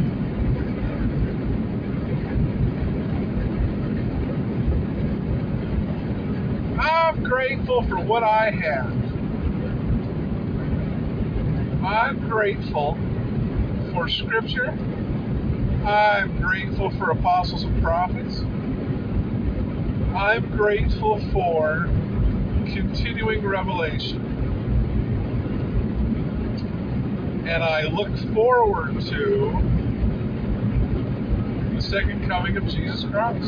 I'm grateful for what I have. I'm grateful for Scripture. I'm grateful for apostles and prophets. I'm grateful for continuing revelation. And I look forward to the second coming of Jesus Christ.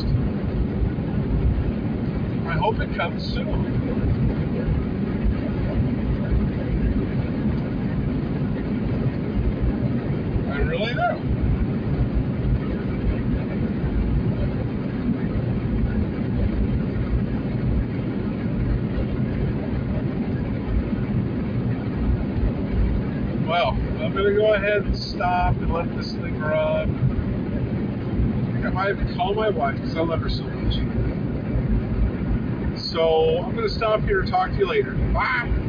I hope it comes soon. I really do. Well, I'm going to go ahead and stop and let this thing run. I think I might have to call my wife because I love her so much. So I'm going to stop here and talk to you later. Bye.